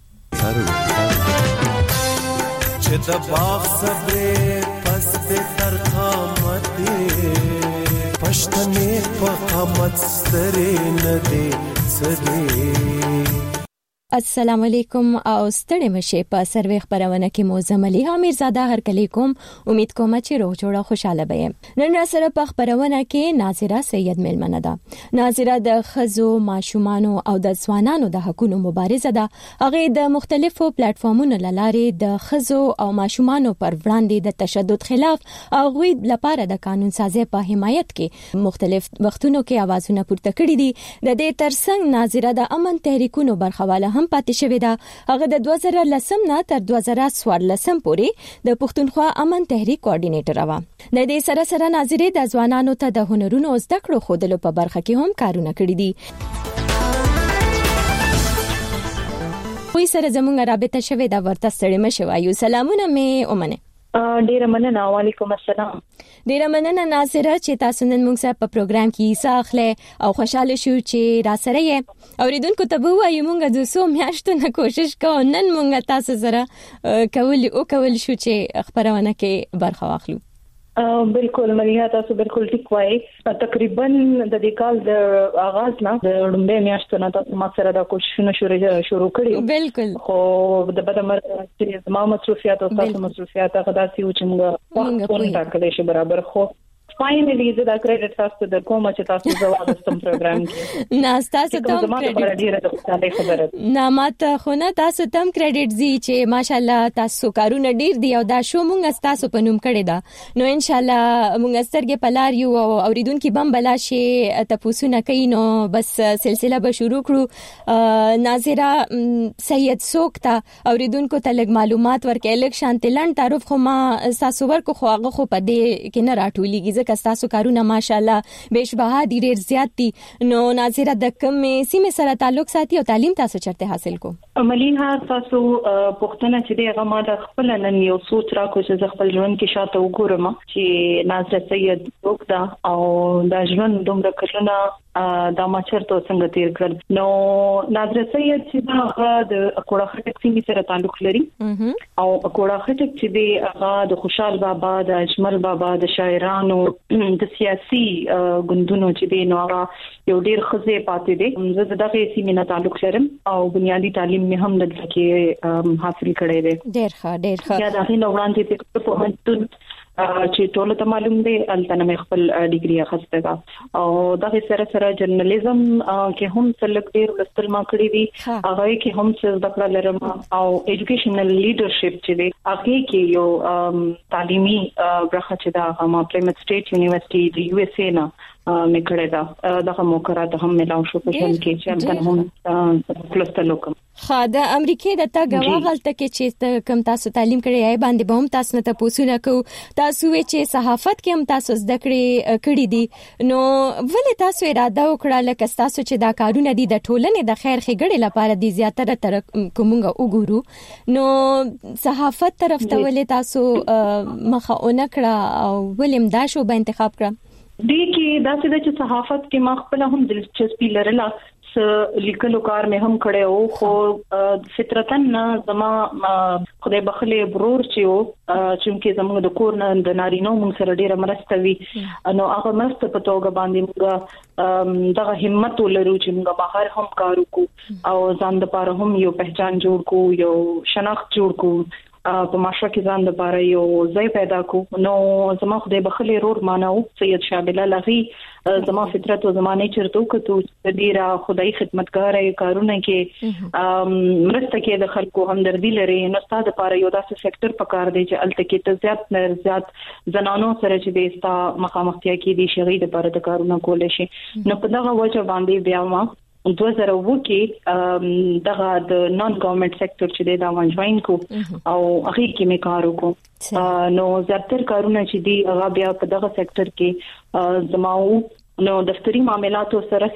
چې د باغ صبر پس د ترخامت پښتنې په قامت سترې نه دي سدي السلام علیکم او ستړي مشه په سروي خبرونه کې موزم علي امیرزاده هر کلی کوم امید کوم چې روغ جوړه خوشاله به نن را سره په خبرونه کې ناظره سید ملمنه ده ناظره د خزو ماشومانو او د ځوانانو د حقوقو مبارزه ده هغه د مختلفو پلیټفارمونو لاره د خزو او ماشومانو پر وړاندې د تشدد خلاف او غوي لپاره د قانون سازي په حمایت کې مختلف وختونو کې आवाजونه پورته کړي دي د دې ترڅنګ ناظره د امن تحریکونو برخواله هم پاتې شوې ده هغه د 2010 نه تر 2014 پورې د پښتونخوا امن تحریک کوارډینیټر و د دې سره سره ناظره د ځوانانو ته د هنرونو زده کړو خودلو په برخه کې هم کارونه کړی دي وې سره زموږ رابطه شوې دا ورته ستړي مشه وایو سلامونه مې اومنه ډیره مننه وعلیکم السلام ډیره مننه ناظره چې تاسو نن موږ سره په پروګرام کې حصہ اخلي او خوشاله شو چې را سره یې اوریدونکو ته وایو موږ د سو میاشتو نه کوشش کوو نن موږ تاسو سره کول شو چې خبرونه کې برخه واخلو بالکل مليها تاسو بالکل ټیک وایي تقریبا د دې کال د آغاز نه د لومړۍ میاشتو نه تاسو ما سره د کوششونو شروع کړی بالکل خو د بدمر چې ما مصروفیات او تاسو مصروفیات هغه داسې و چې موږ په ټاکلې شي برابر خو فاینلی زه دا کریډټ تاسو د کومه چې تاسو زواد ستم پروګرام کې نه تاسو ته کریډټ نه ماته خو نه تاسو ته کریډټ زی چې ماشاالله تاسو کارونه ډیر دی او دا شو مونږ تاسو په نوم کړی دا نو ان شاء الله مونږ سترګې پلار یو او اوریدونکو بم بلا شي تاسو نه کینو بس سلسله به شروع کړو ناظره سید سوکتا اوریدونکو ته لګ معلومات ورکې الک شانتلند تعارف خو ما تاسو ورکو خو هغه خو په دې کې نه راټولېږي کستاسو کارونه ماشاءالله بهشبها ډیر زیات دي نو ناظره د کوم سیمه سره تعلق ساتي او تعلیم تاسو چرته حاصل کو مليها تاسو پښتنه چې دغه ما د خپل نن یو سوچ را کو چې خپل ژوند کې شاته وګورم چې نازره سید وکړه او د ژوند دومره کلونه دا ما چرته څنګه تیر کړ نو نازره سید چې هغه د اکوړه خټک سیمې سره تعلق لري او اکوړه خټک چې دی هغه د خوشحال بابا د اجمل بابا د شاعرانو د سیاسي ګوندونو چې دی نو هغه یو ډیر خزه پاتې دي زه دغه سیمې نه تعلق لرم او بنیادی تعلیم مې هم دلته کې حاصل کړی دی ډیر ښه یا دا غي نو وړاندې په هنتون چې ټول ته معلوم دی الته مې خپل ډیګري اخیسته ده او دغه سره جرنالیزم کې هم څلک ډیر لستل ما کړی دي هغه کې هم څه د خپل لرم او ایجوکیشنل لیډرشپ چې دی هغه کې یو تعلیمي برخه چې دا ما پلیمت سټیټ یونیورسيټي د یو اس اے نه مې کړی دا دغه موقعات هم ملاو شو په ژوند کې چې هم کلستلو کوم د امریکای د تا غواغلته کې چې کم تاسو تعلیم کړی ای باندې به هم تاسو نه پوښتنه کو تاسو چې صحافت کې هم تاسو زده کړی دي نو ولې تاسو اراده وکړه لکه تاسو چې دا کارونه دي د ټولنې د خیر ښېګړې لپاره دي زیاتره تر کومه وګورو نو صحافت طرف ته ولې تاسو مخه اون کړه او ولې دا شو به انتخاب کړه دې کې دا چې صحافت کې ما خپل هم دلچسپي لرله لیکلو کار مې هم کړی او خو فطرتن زما خدای بخله برور چې او چې زموږ د کور نه د نارینو موږ سره ډیره مرسته وی نو هغه مرسته په توګه باندې موږ دغه همت ولرو چې موږ بهر هم کار وکړو او ځان لپاره هم یو پہچان جوړ کو یو شناخت جوړ کو په معاشره کې ځان لپاره یو ځای پیدا کو نو زما خدای بخله رور مانو سید شابل لغي زما فطرت او زمانه چرته کتو د ډیره خدای خدمتګار کارونه کې مرسته کې د خلکو همدردی لري نو ستاسو لپاره یو داسې سېکټر پکار دی چې الته کې ته زیات زنانو سره چې د استا مخامختیا کې دي شغید لپاره د کارونه کول شي نو په دغه وجه باندې بیا ما 2002 کې دغه د نان ګورنمنت سېکټر چې دا وانجوین کو او هغه کې مې کار وکړ نو زیاتره کارونه چې دی هغه بیا په دغه سېکټر کې زماو نو دفتری معاملاتو سره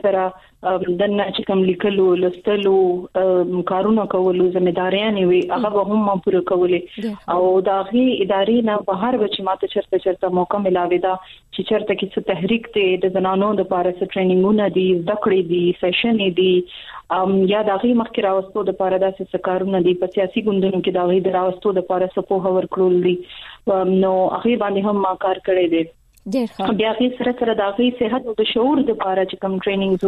د چې کوم لیکلو لستلو کارونه کولو ځمېداريان وي هغه هم ما پوره کولې او داغي ادارې نه بهر بچ ماته چرته موقع ملاوي دا چې چرته کې څه تحریک ته د زنانو د لپاره څه ټریننګونه دي ذکرې دي سیشن دي یا داغي مخکې راوستو د لپاره داسې کارونه دي په سیاسي ګوندونو کې داغي راوستو د لپاره سپوه ورکول دي نو هغه باندې هم ما کار کړی دی بیا کې سره داغي صحت او د شعور د لپاره چې کوم ټریننګز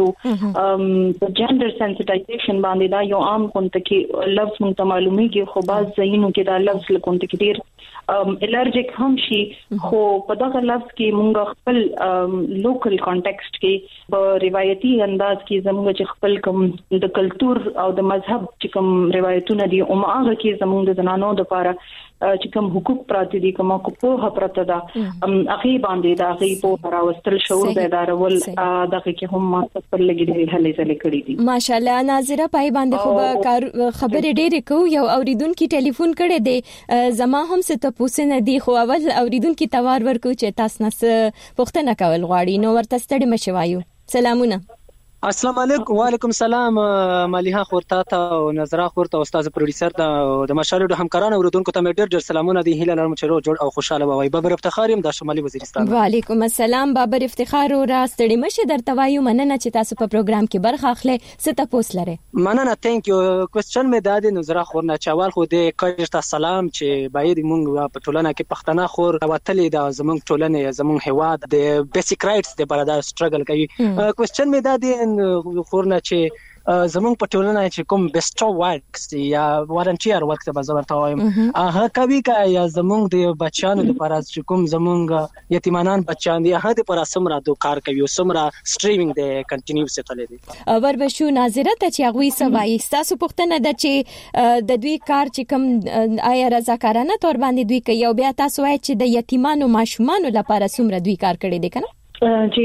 او جندر سنسټایزیشن باندې دا یو عام کونته کې لفظ مونږ معلومیږي خو باز ځینو کې دا لفظ لکونته کې ډیر الرجیک هم شي خو په دغه لفظ کې مونږ خپل لوکل کانټیکسټ کې په روایتي انداز کې زموږ چې خپل کوم د کلچر او د مذهب چې کوم روایتونه دي او هغه کې زموږ د زنانو د لپاره چې کوم حقوق پراته دي کومه کوه پراته ده اخی باندې دا غي په راوستل شعور بیدارول دغه کې هم ما خپل لګیدي هلې ځلې کړې دي ماشاءالله ناظره پای باندې خو خبرې ډېرې کو یو اوریدونکو ټلیفون کړي دي زما هم څه ته پوښتنه دي خو اول اوریدونکو توار ورکو چې تاسو نه پوښتنه کول غواړي نو ورته ستړي مشوایو سلامونه السلام علیکم وعلیکم السلام مليها خورتا ته او نظر خورتا استاد پروډوسر د مشال د همکارانو اوردونکو ته ډېر سلامونه دي هیله لرم چې جوړ او خوشاله وي بابر افتخار يم د شمالي وزیرستان وعلیکم السلام بابر افتخار او راستړي مشه درته وایو مننه چې تاسو په پروګرام کې برخه اخلي ست پوس لره مننه ثانک یو کوېسچن مې دادې نظر خورنا چوال خو د کاجتا سلام چې باید مونږ په ټولنه کې پښتنه خور وتلې د زمونږ ټولنه زمونږ هواد د بیسیک رائټس د بلدا سټرګل کوي کوېسچن مې دادې خورنا چې زمونږ په ټولنه چې کوم بیسټو ورکس یا والنټیر ورک ته بزورته وایم هغه کوي یا زمونږ د بچانو لپاره چې کوم زمونږ یتیمانان بچان دي هغه لپاره سمرا دو کار کوي او سمرا سټریمینګ د کنټینیو ستلې دي وربشو ناظره ته چې هغه سوای تاسو پوښتنه ده چې د دوی کار چې کوم آیا رضاکارانه تور باندې دوی کوي او بیا تاسو وایي چې د یتیمانو ماشومانو لپاره سمرا دوی کار کړی دي کنه جی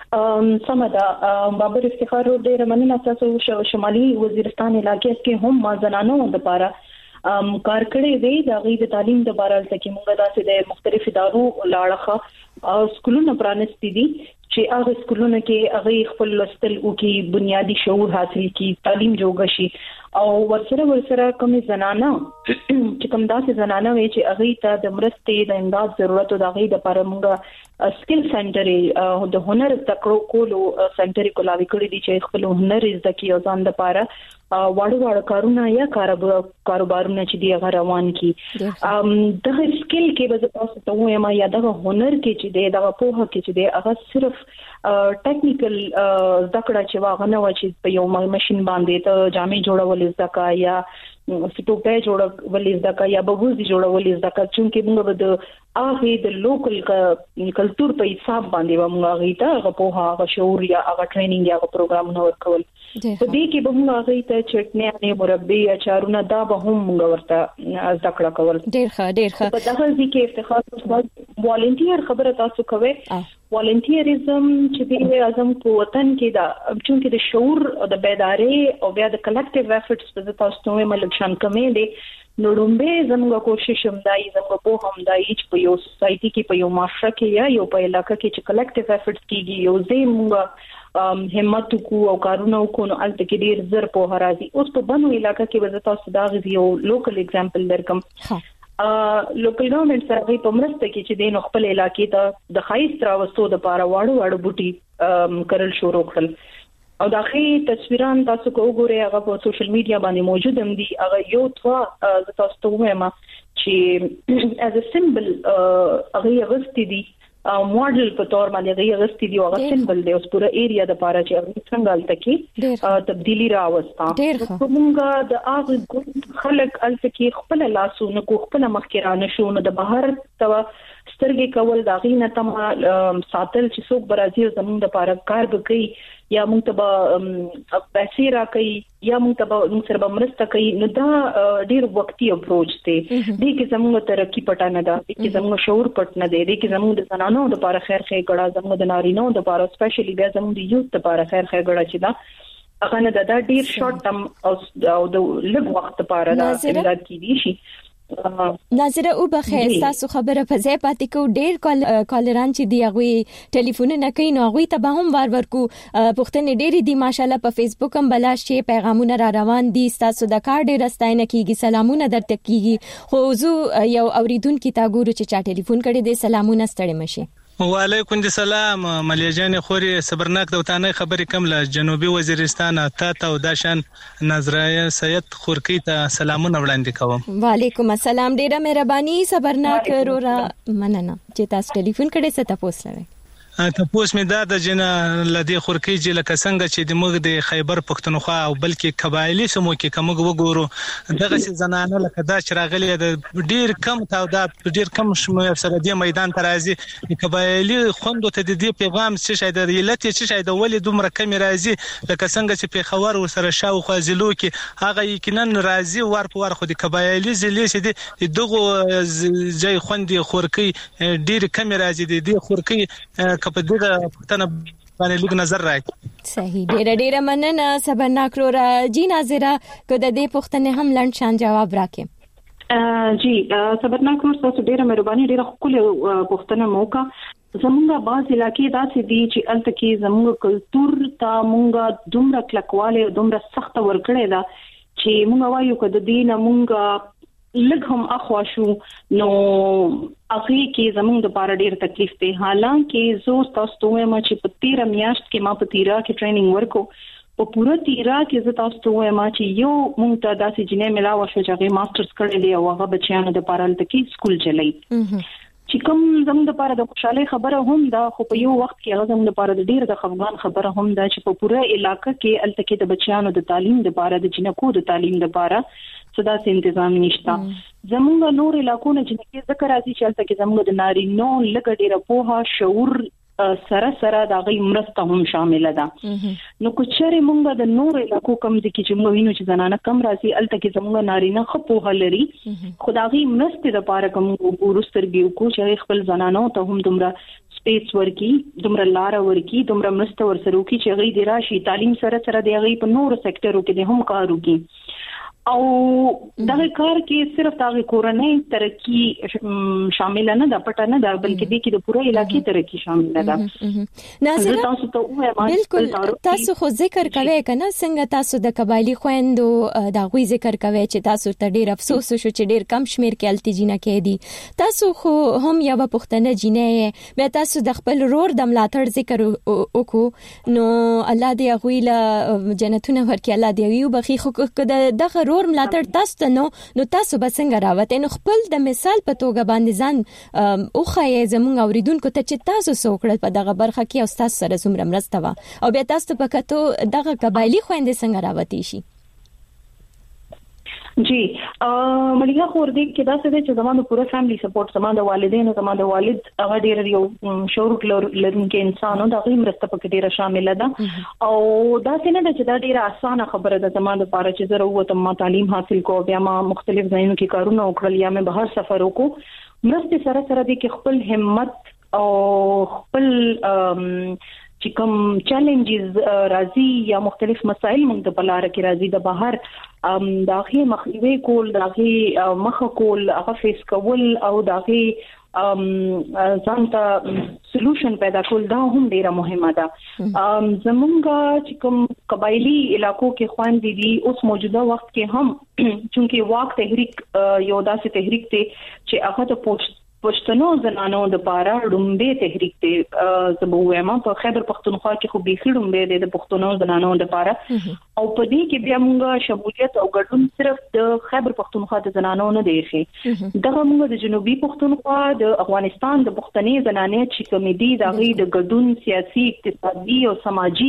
سمدا بابر افتخار ډېر مننه تاسو شمالي وزیرستان علاقې کې هم ما زنانو د لپاره کار کړی دی د غي د تعلیم د لپاره چې موږ داسې د مختلف ادارو لاړه او سکولونو پرانستې دي چې هغه سکولونو کې هغه خپل لستل او کې بنیادی شعور حاصل کی تعلیم جوړ شي او ورسره کوم زنانه چې کوم داسې زنانه وي چې هغه ته د مرستې د امداد ضرورت او د هغه لپاره موږ سکل سنټر د هنر تکړو کولو سنټر کولاوي کړی دي چې خپل هنر زده کی او ځان لپاره واړو کارونه یا کاروبارونه چې دی هغه روان کی دغه سکل کې به تاسو ته وایم یا دغه هنر کې چې دی دغه پوهه کې چې دی هغه صرف ټیکنیکل ذکر چې واغ نه و چې په یو ماشين باندې ته جامې جوړول زده یا سټوپې جوړول زده یا بوزي جوړول زده چې موږ د هغه د لوکل کلچر په حساب باندې موږ هغه ته په هغه شعور یا هغه ټریننګ یا هغه پروګرامونه ورکول په دې کې به موږ هغه ته چټنی مربي اچارونه دا به هم موږ ورته ذکر کول ډیر ښه په دغه ځکه افتخار والنټیر خبره تاسو کوي والنټیریزم چې د اعظم په وطن کې دا چې د شعور او د بیداری او بیا د کلیکټیو افورټس په تاسو ته ملکشان کمې دي نو لومبه زموږ کوشش هم دای زموږ په هم دای چې په یو سوسايټي کې په یو معاشره کې یا یو په علاقې کې چې کلیکټیو افورټس کیږي یو زموږ همت کو او کارونه کو نو الته کې ډیر زر په راځي اوس په بنو علاقې کې وزه تاسو دا غوي یو لوکل اگزامپل درکم لوکل ګورنمنت سره په مرسته کې چې د خپل علاقې ته د خایست راوستو د پاره واړو بوټي کرل شروع کړل او دا خي تصویران تاسو کو وګورئ هغه په سوشل میډیا باندې موجود هم دي هغه یو توا تاسو ته وایم چې as a symbol هغه غوستي دي ماډل په تور باندې هغه غوستي دي هغه سمبل دی اوس پورا ایریا د پاره چې هغه څنګه الته کې تبدیلی راوستا کومګه د هغه خلک الته کې خپل لاسونه کو خپل مخکرانه شونه د بهر توا سترګې کول دا غینه تم ساتل چې څوک برازي زموږ د پاره کار وکړي یا موږ ته پیسې راکړي یا موږ سره مرسته کوي نو دا ډیر وختي اپروچ دی کې زموږ ترقی پټه نه ده کې زموږ شعور پټ نه دی کې زموږ د زنانو د لپاره خیر غړا زموږ د نارینو د لپاره سپیشلی بیا زموږ د یوث لپاره خیر غړا چې دا هغه نه دا ډیر شارټ ټرم او د لږ وخت لپاره دا امداد کیږي شي ناظره او بخیر تاسو خبره په ځای پاتې کو ډیر کالران چې دی هغه ټلیفون نه کوي نو هغه ته به هم ورکو پښتنې ډېری دي ماشالله په فیسبوک هم بلاش چې پیغامونه را روان دي تاسو د کار ډیر استاینه کیږي سلامونه درته کیږي خو زه یو اوریدونکو ته ګورو چې چا ټلیفون کړي دي سلامونه ستړي مشي وعلیکم السلام ملیجان خوري صبرناک دوتانه خبرې کم له جنوبي وزیرستان ته او داشان نظریه سید خورکی ته سلامونه وړاندې کوم وعلیکم السلام ډیره مهرباني صبرناک رورا مننه چې تاسو ټلیفون کړی ست تاسو لوي تاسو مې دا د جنا لدی خورکی چې لکه څنګه چې د موږ د خیبر پښتونخوا او بلکې قبایلی سمو کې کوم وګورو دغه زنانه لکه دا چې راغلي د ډیر کم تعداد ډیر کم شمیر سره د میدان ترازی د قبایلی خوندو ته د دې پیغام چې شاید د علت چې شاید ولې دومره کم راځي لکه څنګه چې په خبر سره شاو خوازلو کې هغه یقینا راځي ور په ور خو د قبایلی زلې چې دغه ځای خوندي خورکی ډیر کم راځي د دې خورکی په دغه پښتنه باندې لږ نظر راکړي صحیح ډېر مننه صبرناک رورا جی ناظره که د دې پښتنه هم لاند شان جواب راکې جی صبرناک رور تاسو ډېر مهرباني ډېر خپل پښتنه موقع زمونږه باز علاقې داسې دي چې الته کې زموږ کلچر ته مونږه دومره کلکواله دومره سخت ورکړې ده چې مونږ وایو کده دینه مونږه لږ هم اخوا شو نو اخی کې زموږ د بار ډیر تکلیف دی حالانکه زه تاسو ته وایم چې په 13 میاشت کې ما په تیرا کې ټریننګ ورکو په پوره تیرا کې زه تاسو ته وایم چې یو مونږ ته داسې جنې ملاوه شو چې هغه ماسترز کړی دی او هغه بچیانو د پارل تکي سکول چلای چې کوم زموږ د پاره د خوشاله خبره هم دا خو په یو وخت کې هغه زموږ د پاره د ډیر د خفغان خبره هم دا چې په پوره علاقې کې الته کې د بچیانو د تعلیم د پاره د جنکو د تعلیم د پاره صدا سي تنظیم نشته زموږ نور علاقو نه چې ذکر راځي چې الته کې زموږ د نارینو لګ ډیره پوها شعور سره دا غي مرسته هم شامل ده نو کوچره مونږ د نور علاقو کم دي چې موږ وینو چې زنانه کم راځي الته کې زموږ نارینه خپوه لري خدایي مرسته د پاره کوم ورسترګیو کو چې خپل زنانو ته هم دومره سپیس ورکی دومره لار ورکی دومره مرسته ورسره کی چې غي د راشي تعلیم سره د غي په نور سېکټرو کې هم کار وکي او دغه کار کې صرف دغه کورنۍ ترقی شامل نه ده پټه نه ده بلکې د کې د پوره علاقې ترقی شامل ده. ناظره تاسو ته وایم بالکل تاسو خو ذکر کوي کنه څنګه تاسو د قبایلی خويندو د غوي ذکر کوي چې تاسو ته ډیر افسوس شو چې ډیر کم شمیر کې التجینه کې دي. تاسو خو هم یو پښتنه جینې بیا تاسو د خپل رور د ملاتړ ذکر وکړو نو الله دې غوي له جنتونه ورکړي الله دې یو بخي خو دغه رور ملاتړ تاسو نو تاسو به څنګه راوته نو خپل د مثال په توګه باندې ځان او خای زموږ اوریدونکو ته چې تاسو سوکړل په دغه برخه کې او تاسو سره څومره مرسته وا او بیا تاسو په کتو دغه قبایلی خويندې څنګه راوتی شي. جی ملګری خور دې کې دا څه دي چې زموږ پوره فیملی سپورټ زموږ د والدینو زموږ د والد هغه ډیر یو شعور لرونکي انسانو د غي مرسته پکې ډیره شامل ده او دا څه نه ده چې دا ډیره اسانه خبره ده زموږ لپاره چې زه وروته ما تعلیم حاصل کو بیا ما مختلف ځایونو کې کارونه وکړل یا مې بهر سفر وکړ مرسته سره سره دې کې خپل همت او خپل چې کوم چیلنجز راځي یا مختلف مسائل موږ د بلاره کې راځي د بهر داخلي مخنیوي کول داخلي مخ کول هغه فیس کول او داخلي ځان ته سولوشن پیدا کول دا هم ډیره مهمه ده. زمونږ چې کوم قبایلی علاقو کې خويندې دي اوس موجوده وخت کې هم چونکی واک تحریک یو داسې تحریک دی چې هغه د پښتنو زنانو د پاره ډومبه تحریک ته زبوېما په خیبر پختونخوا کې خو به خړومبه د پښتنو زنانو د پاره او په دې کې بیا موږ شمولیت او ګډون صرف د خیبر پختونخوا د زنانو نه دی خي دغه موږ د جنوبي پختونخوا د افغانستان د پښتني زنانې چې کمیټي د غي د ګډون سیاسي اقتصادي او سماجی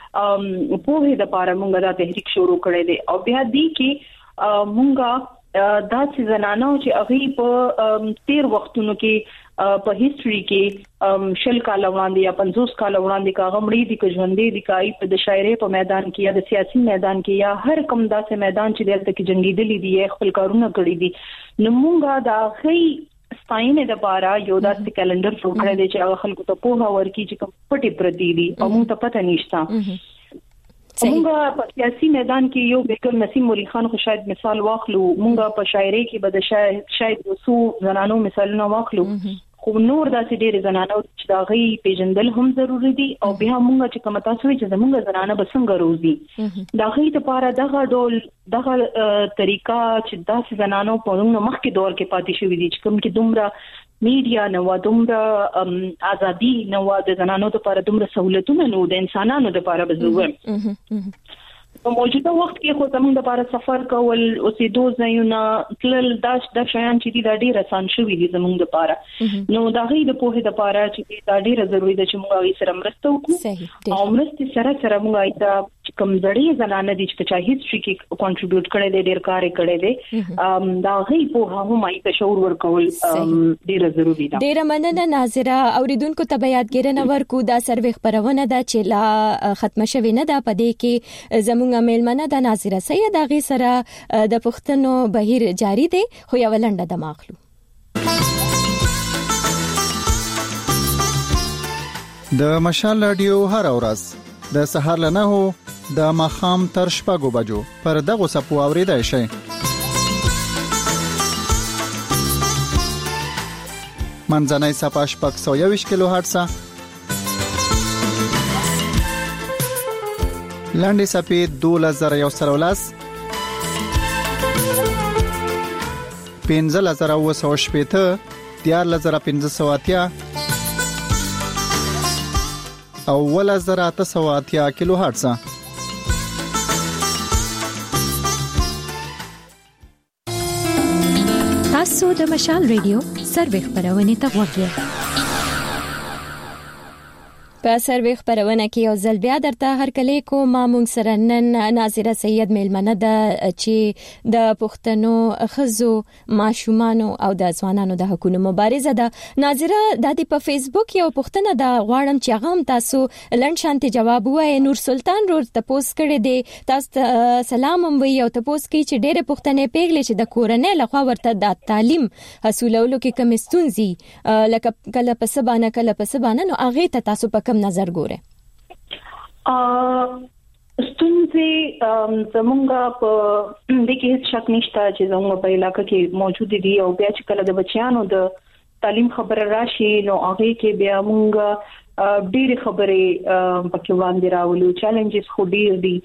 په دې لپاره موږ دا تحریک شروع کړی دی او بیا دې کې موږ دا چې زنانو چې هغه په تیر وختونو کې په هیستوري کې شل کال وړاندې یا 50 کال وړاندې کا غمړي دي کې ژوندې دي کای په د شاعرۍ په میدان کې یا د سیاسي میدان کې یا هر کوم داسې میدان چې دلته کې جنگیدلې دي خپل کارونه کړی دي نو موږ دا غي ستاینه د بارا یو داسې کلندر جوړ کړی دی چې هغه خلکو ته په ورکی چې کوم پټي پردي دي او موږ ته پته نشته. مونږه په سیاسي میدان کې یو بیګم نسیم ولی خان خو شاید مثال واخلو مونږه په شاعرۍ کې به د شاید وسو زنانو مثالونه واخلو خو نور داسې ډېر زنانو چې دا غي پیژندل هم ضروری دي او بیا مونږ چې کوم تاسو چې زمونږ زنانه به څنګه روزي دا غي لپاره دغه ډول دغه طریقہ چې داسې زنانو په موږ مخکې دور کې پاتې شوې دي چې کوم کې دومره میډیا نو دومره ازادي نو د زنانو لپاره دومره سہولتونه نو د انسانانو لپاره بزرګ په موجوده وخت کې خو زموږ لپاره سفر کول او سیدو ځایونه تل د شیان چې دا ډیر آسان شوي دي زموږ لپاره نو دا غي د پوهې لپاره چې دا ډیر ضروری ده چې موږ یې سره مرسته وکړو او مرسته سره موږ دا کوم ځړې زنانه دي چې په هیڅ کې کنټریبیوټ کړي دي ډیر کار کړي دي دا غي په هم مای ته شعور ورکول ډیر ضروری ده. ډیر مننه ناظره اوریدونکو ته بیاتګرنه ورکو دا سروې خبرونه ده چې لا ختم شوه نه ده پدې کې زموږ میلمنه د ناظره سید اغه سره د پښتنو بهیر جاری دی خو یو لنډه د ماخلو د مشال رادیو هر ورځ د سهار له 9 د ماخام تر شپږو بجو پر دغه سپو اوریدای شي منځنۍ صفه شپږ 120 کیلو هرتز لاندې صفې 2113 15980 14580 او 1880 کیلو هرتز. تاسو د مشال ریډیو سروې خبرونه ته وګورئ. په سروې خبرونه کې یو ځل بیا درته هرکلی کوم مونږ سره نن ناظره سید میلمنه ده چې د پښتنو خزو ماشومانو او د ځوانانو د حقوقو مبارزه ده. ناظره د دې په فیسبوک یو پښتنه ده غواړم چې هغه هم تاسو لنډ شانتي جواب وایي. نور سلطان ور تاسو کړی دی تاسو سلام هم وی او تاسو کې چې ډېر پښتنې پیغلې چې د کورنۍ لخوا ورته د تعلیم حاصلولو کې کم ستونزې لکه کله په سبانه نو هغه ته تاسو په نظر ګوره. ستونزې زمونږ په دې کې هیڅ شک نشته چې زموږ په علاقې کې موجود دي او بیا چې کله د بچیانو د تعلیم خبره راشي نو هغه کې بیا مونږ ډېر خبرې پکې وړاندې راولو چیلنجز خو ډېر دي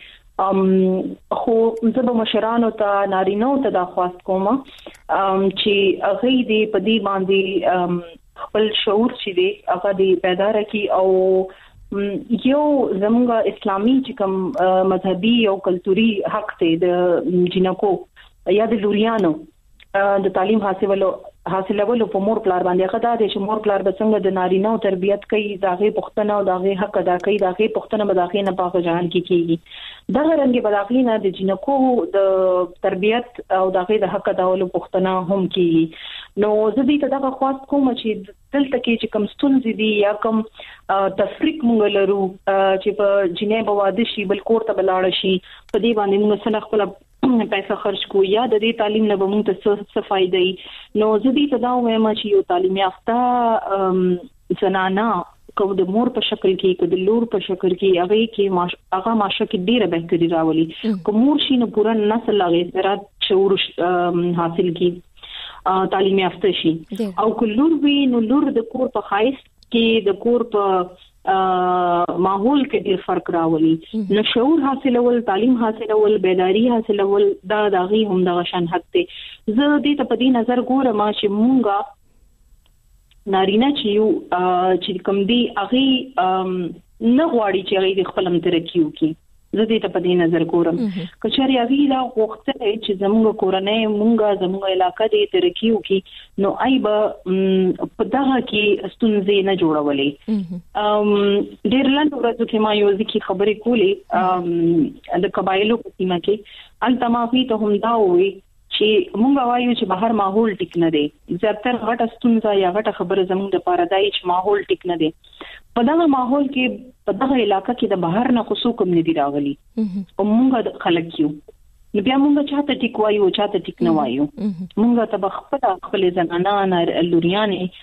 خو زه به مشرانو ته نارینه‌و ته دا خواست کوم چې هغه دې په دې باندې خپل شعور چې دی هغه دې پیدا کړي او یو زموږ اسلامي چې کوم مذهبي او کلتوري حق دی د جنکو یا د لوریانو د تعلیم حاصلولو په مور پلار باندې خدا د شمور پلار د څنګه د نارینه او تربيت کوي داغه پښتنه او داغه حق ادا کوي داغه پښتنه بداخې نه پاک جهان کې کیږي دغه رنګ بداخې نه د جنکو د تربيت او داغه د حق ادا ولو پښتنه هم کیږي نو زه دې ته دا خواست کوم چې دلته کې چې کوم ستونزې دي یا کوم تفریق مونږ لرو چې په جنې بواده شي بل کور ته بلاړ شي په دې باندې موږ سره خپل پیسې خرج کو یا د دې تعلیم نه به موږ ته څه فائدې نو زه دې ته دا وایم چې یو تعلیم یافته زنانه کو د مور په شکل کې کو د لور په شکل کې هغه کې هغه ماشه کې ډیره بهتري راولي کوم مور شي نو پورا نسل هغه سره شعور حاصل کی تعلیم یافته شي او کلور وی نو لور د کور په خایس کې د کور په ماحول کې ډیر فرق راولي نو شعور حاصلول تعلیم حاصلول بیداری حاصلول دا دغه هم د شان حق دی زه دې ته په دې نظر ګورم چې مونږه نارینه چې کوم دی هغه نه غواړي چې هغه خپل ترکیو کې زه دې ته په دې نظر ګورم کچاري هغه دا وخت چې زموږ کورنۍ مونږه زموږ علاقې د ترکیو کې نو ایبه په دغه کې ستونزې نه جوړولې ډېر لاندې ورځو کې ما یو ځکه خبرې کولې د قبایلو په سیمه کې التمافي ته هم دا وي چې مونږ وایو چې بهر ماحول ټیک نه دی زیاتره غټه ستونزه یا غټه خبره زموږ د پاردای چې ماحول ټیک نه دی په دغه ماحول کې په دغه علاقې کې د بهر نه خصوص کوم نه دی راغلي او مونږ خلک یو نو بیا مونږ چاته ټیک وایو چاته ټیک نه وایو مونږ ته خپل زنانه لوریانې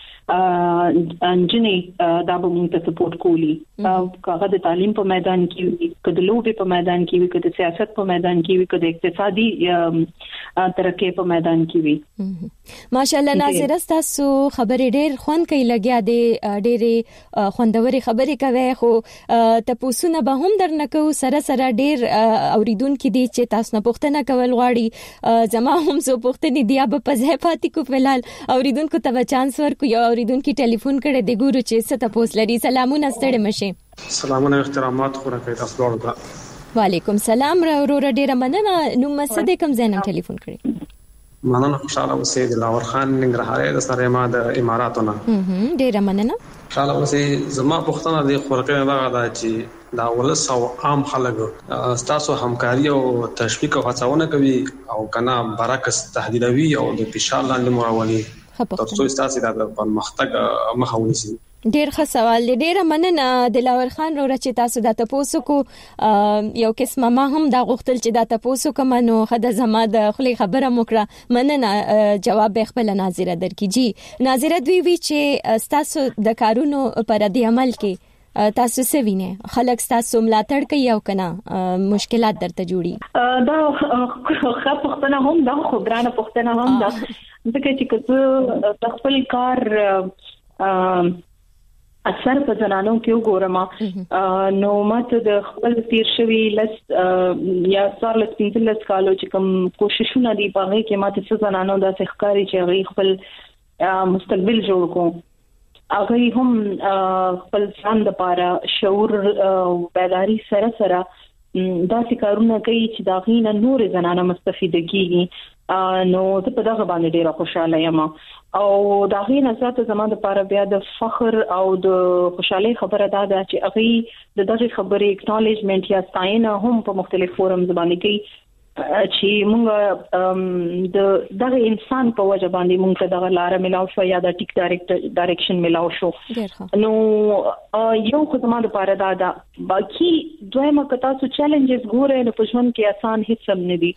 انجنې دا به موږ ته سپورټ کولی هغه د تعلیم په میدان کې وي کله لوبې په میدان کې وي کله سیاست په میدان کې وي کله اقتصادي ترقی په میدان کې وي ماشاءالله ناظره تاسو خبرې ډېر خوند کوي لګیا دي ډېرې خوندوري خبرې کوي خو تاسو به هم درنکو سره ډېر اوریدونکو دي چې تاسو نه پوښتنه کول غواړي زما هم زه پوښتنې دی به په ځای پاتې کو فلال اوریدونکو ته چانس ورکو یا اوریدونکو ټلیفون کړي د ګورو چې څه تاسو لري سلامونه ستړي مشه سلامونه احترامات خو راکې تاسو ورته وعلیکم سلام ورور ډیره مننه نو مسده کوم زینم ټلیفون کړي مننه خوشاله اوسې د لاور خان ننګرهاري د سره ما د اماراتونه ډیره مننه خوشاله اوسې زما پښتنه د خورکې نه دا چې دا ولس او عام خلک تاسو همکاري او تشویق او هڅونه کوي او کنا برعکس تهدیدوي او د فشار لاندې مراولي تاسو ستاسو د پرمختګ مخاوني سي ډیر ښه سوال دی ډیره مننه دلاور خان رو چې تاسو د تاسو کو یو قسمه ما هم دا غوښتل چې د تاسو کوم نو خدای زما د خلی خبره موکړه مننه جواب خپل ناظره درکې ناظره دوی وی چې تاسو د کارونو پر د عمل کې تاسو سوینه خلک تاسو ملاتړ کوي او کنه مشکلات درته جوړي دا خو پختنه هم دا خو درانه پختنه هم دا ځکه چې کله د خپل کار اثر په زنانو کې وګورم نو ماته د خپل تیر شوی لس یا څار لس پنځلس کالو چې کوم کوششونه دي په هغه کې ماته څه زنانو د ښکاری چې هغه خپل مستقبل جوړ کو هغه هم خپل ځان د پاره شعور بیداری سره دا کارونه کوي چې دا غینه نور زنانه مستفیده کیږي نو ته په دغه باندې ډیره خوشاله یم او دا غینه ذات زما د پاره بیا د فخر او د خوشحالي خبره ده چې هغه د دغه خبرې اکنالجمنت یا ستاینه هم په مختلف فورم باندې کوي چې موږ د دغه انسان په وجه باندې موږ ته دغه لار ملاو شو یا د ټیک ډایرکشن ملاو شو نو یو خدمت لپاره دا باقي دویمه کتا سو چیلنجز ګوره نو په ژوند کې آسان هیڅ هم نه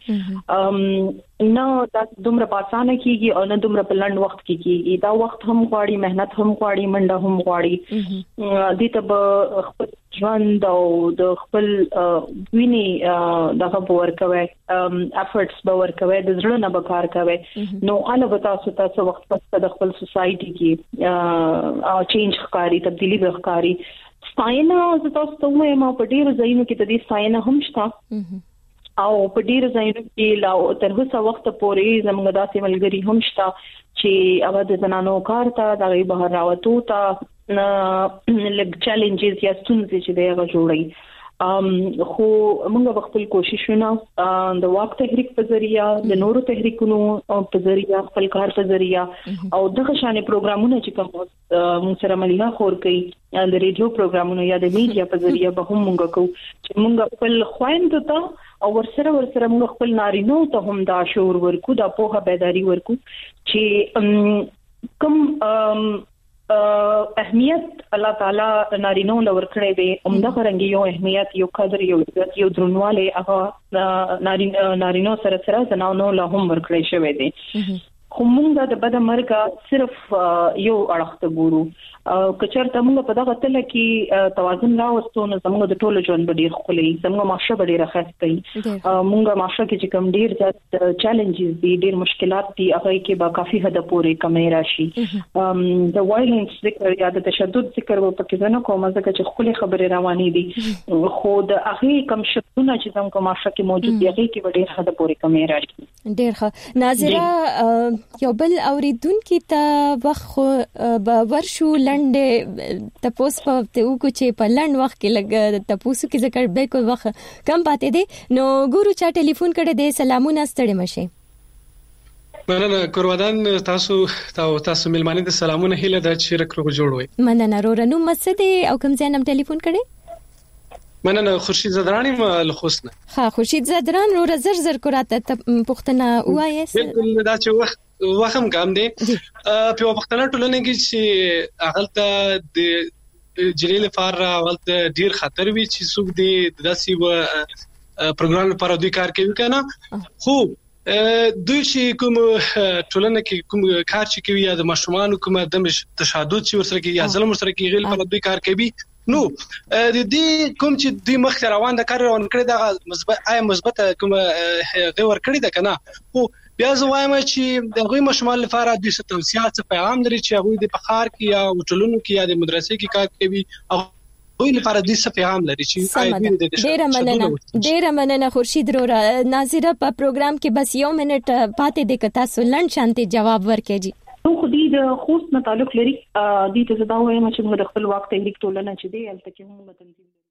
دي نو دا دومره آسان کیږي او نه دومره په لنډ وخت کې کیږي دا وخت هم غواړي مهنت هم غواړي منډه هم غواړي دې ته خپل ژوند او د خپل ویني دغه باور کوي افورټس باور کوي د زړه نه بکار کوي نو اله به تاسو وخت په د خپل سوسايټي کې چینج ښکاری تبدیلی به ښکاری ستاینه تاسو ته ما په ډیرو ځایونو کې د دې ستاینه هم شته او په ډیرو ځایونو کې لا تر اوسه وخت پورې زموږ داسې ملګری هم شته چې اواز د زنانو کار ته د بهر راوتو ته لګ چیلنجز یا ستونزې چې دغه جوړي خو موږ خپل کوششونه د واک تحریک په ذریعہ د نورو تحریکونو په ذریعہ خپل کار په ذریعہ او دغه شانې پروګرامونه چې کوم موږ سره مليها خور کوي د ریډیو پروګرامونو یا د میډیا په ذریعہ به هم موږ کوو چې موږ خپل خويندو ته او ورسره موږ خپل نارینو ته هم دا شعور ورکو دا پوهه بیداری ورکو چې کوم اهمیت الله تعالی نارینو لور کړی دی عمده رنګ یو اهمیت یو قدر یو عزت یو درنواله هغه نارینو سره زنانو له هم ورکړی شوی دی خو موږ د بد مرګ صرف یو اړخ ته ګورو کچرته موږ په دغه تل کې توازن راوستو نو زموږ د ټولو ژوند ډیر خولې زموږ معاشره ډیره خسته موږ معاشره کې چې کوم ډیر زیات چیلنجز دي ډیر مشکلات دي هغه کې به کافي حد پورې کمی راشي د وایلنس ذکر یا د تشدد ذکر په کې زنه کومه ځکه چې خولې خبرې روانې دي خو د هغه کم شتونه چې زموږ معاشره کې موجود دي هغه کې ډیر حد پورې کمی راشي ډیر ښه ناظره یو بل اوریدونکو ته وخت ورشو لنډ تاسو په توګه چې په لنډ وخت کې لګ تاسو کې ذکر به کوئی وخت کم پاتې دي نو ګورو چا ټلیفون کړي دي سلامونه ستړي مشه مننه کوروادان تاسو ملمانه د سلامونه هیله د شرک رو جوړوي مننه رورنو مسدي او کوم ځای نم ټلیفون کړي مننه خورشید زدرانی ملخصنه ها خورشید زدران رو زر کوراته پښتنه وایس بالکل دا چې وخم کم دي په وختانه ټولنه کې چې اغلطه د جلیل فار اغلطه ډیر خطر وي چې څوک دي داسي و پروګرام لپاره دوی کار کوي کنه خو دوی چې کوم ټولنه کې کوم کار چې کوي یا د مشروعانو کوم د تشدد چې ورسره کې یا ظلم ورسره کې غیر لپاره دوی کار کوي نو د دې کوم چې دوی مخ روان د کار روان کړی د مثبت کوم غوړ کړی د کنه خو بیا زه وایم چې د غوي مشمول لپاره د توصيات پیغام لري چې هغه د بخار کې یا وټلونو کې یا د مدرسې کې کار کوي او غوي لپاره د پیغام لري چې ډیر مننه خورشید رو ناظره په پروګرام کې بس یو منټ پاتې د کتا سولن شانتي جواب ورکړي خو دې د خوست نه تعلق لري دې ته زدا وایم چې موږ د خپل وخت تحریک ټولنه چې دی الته کې هم تنظیم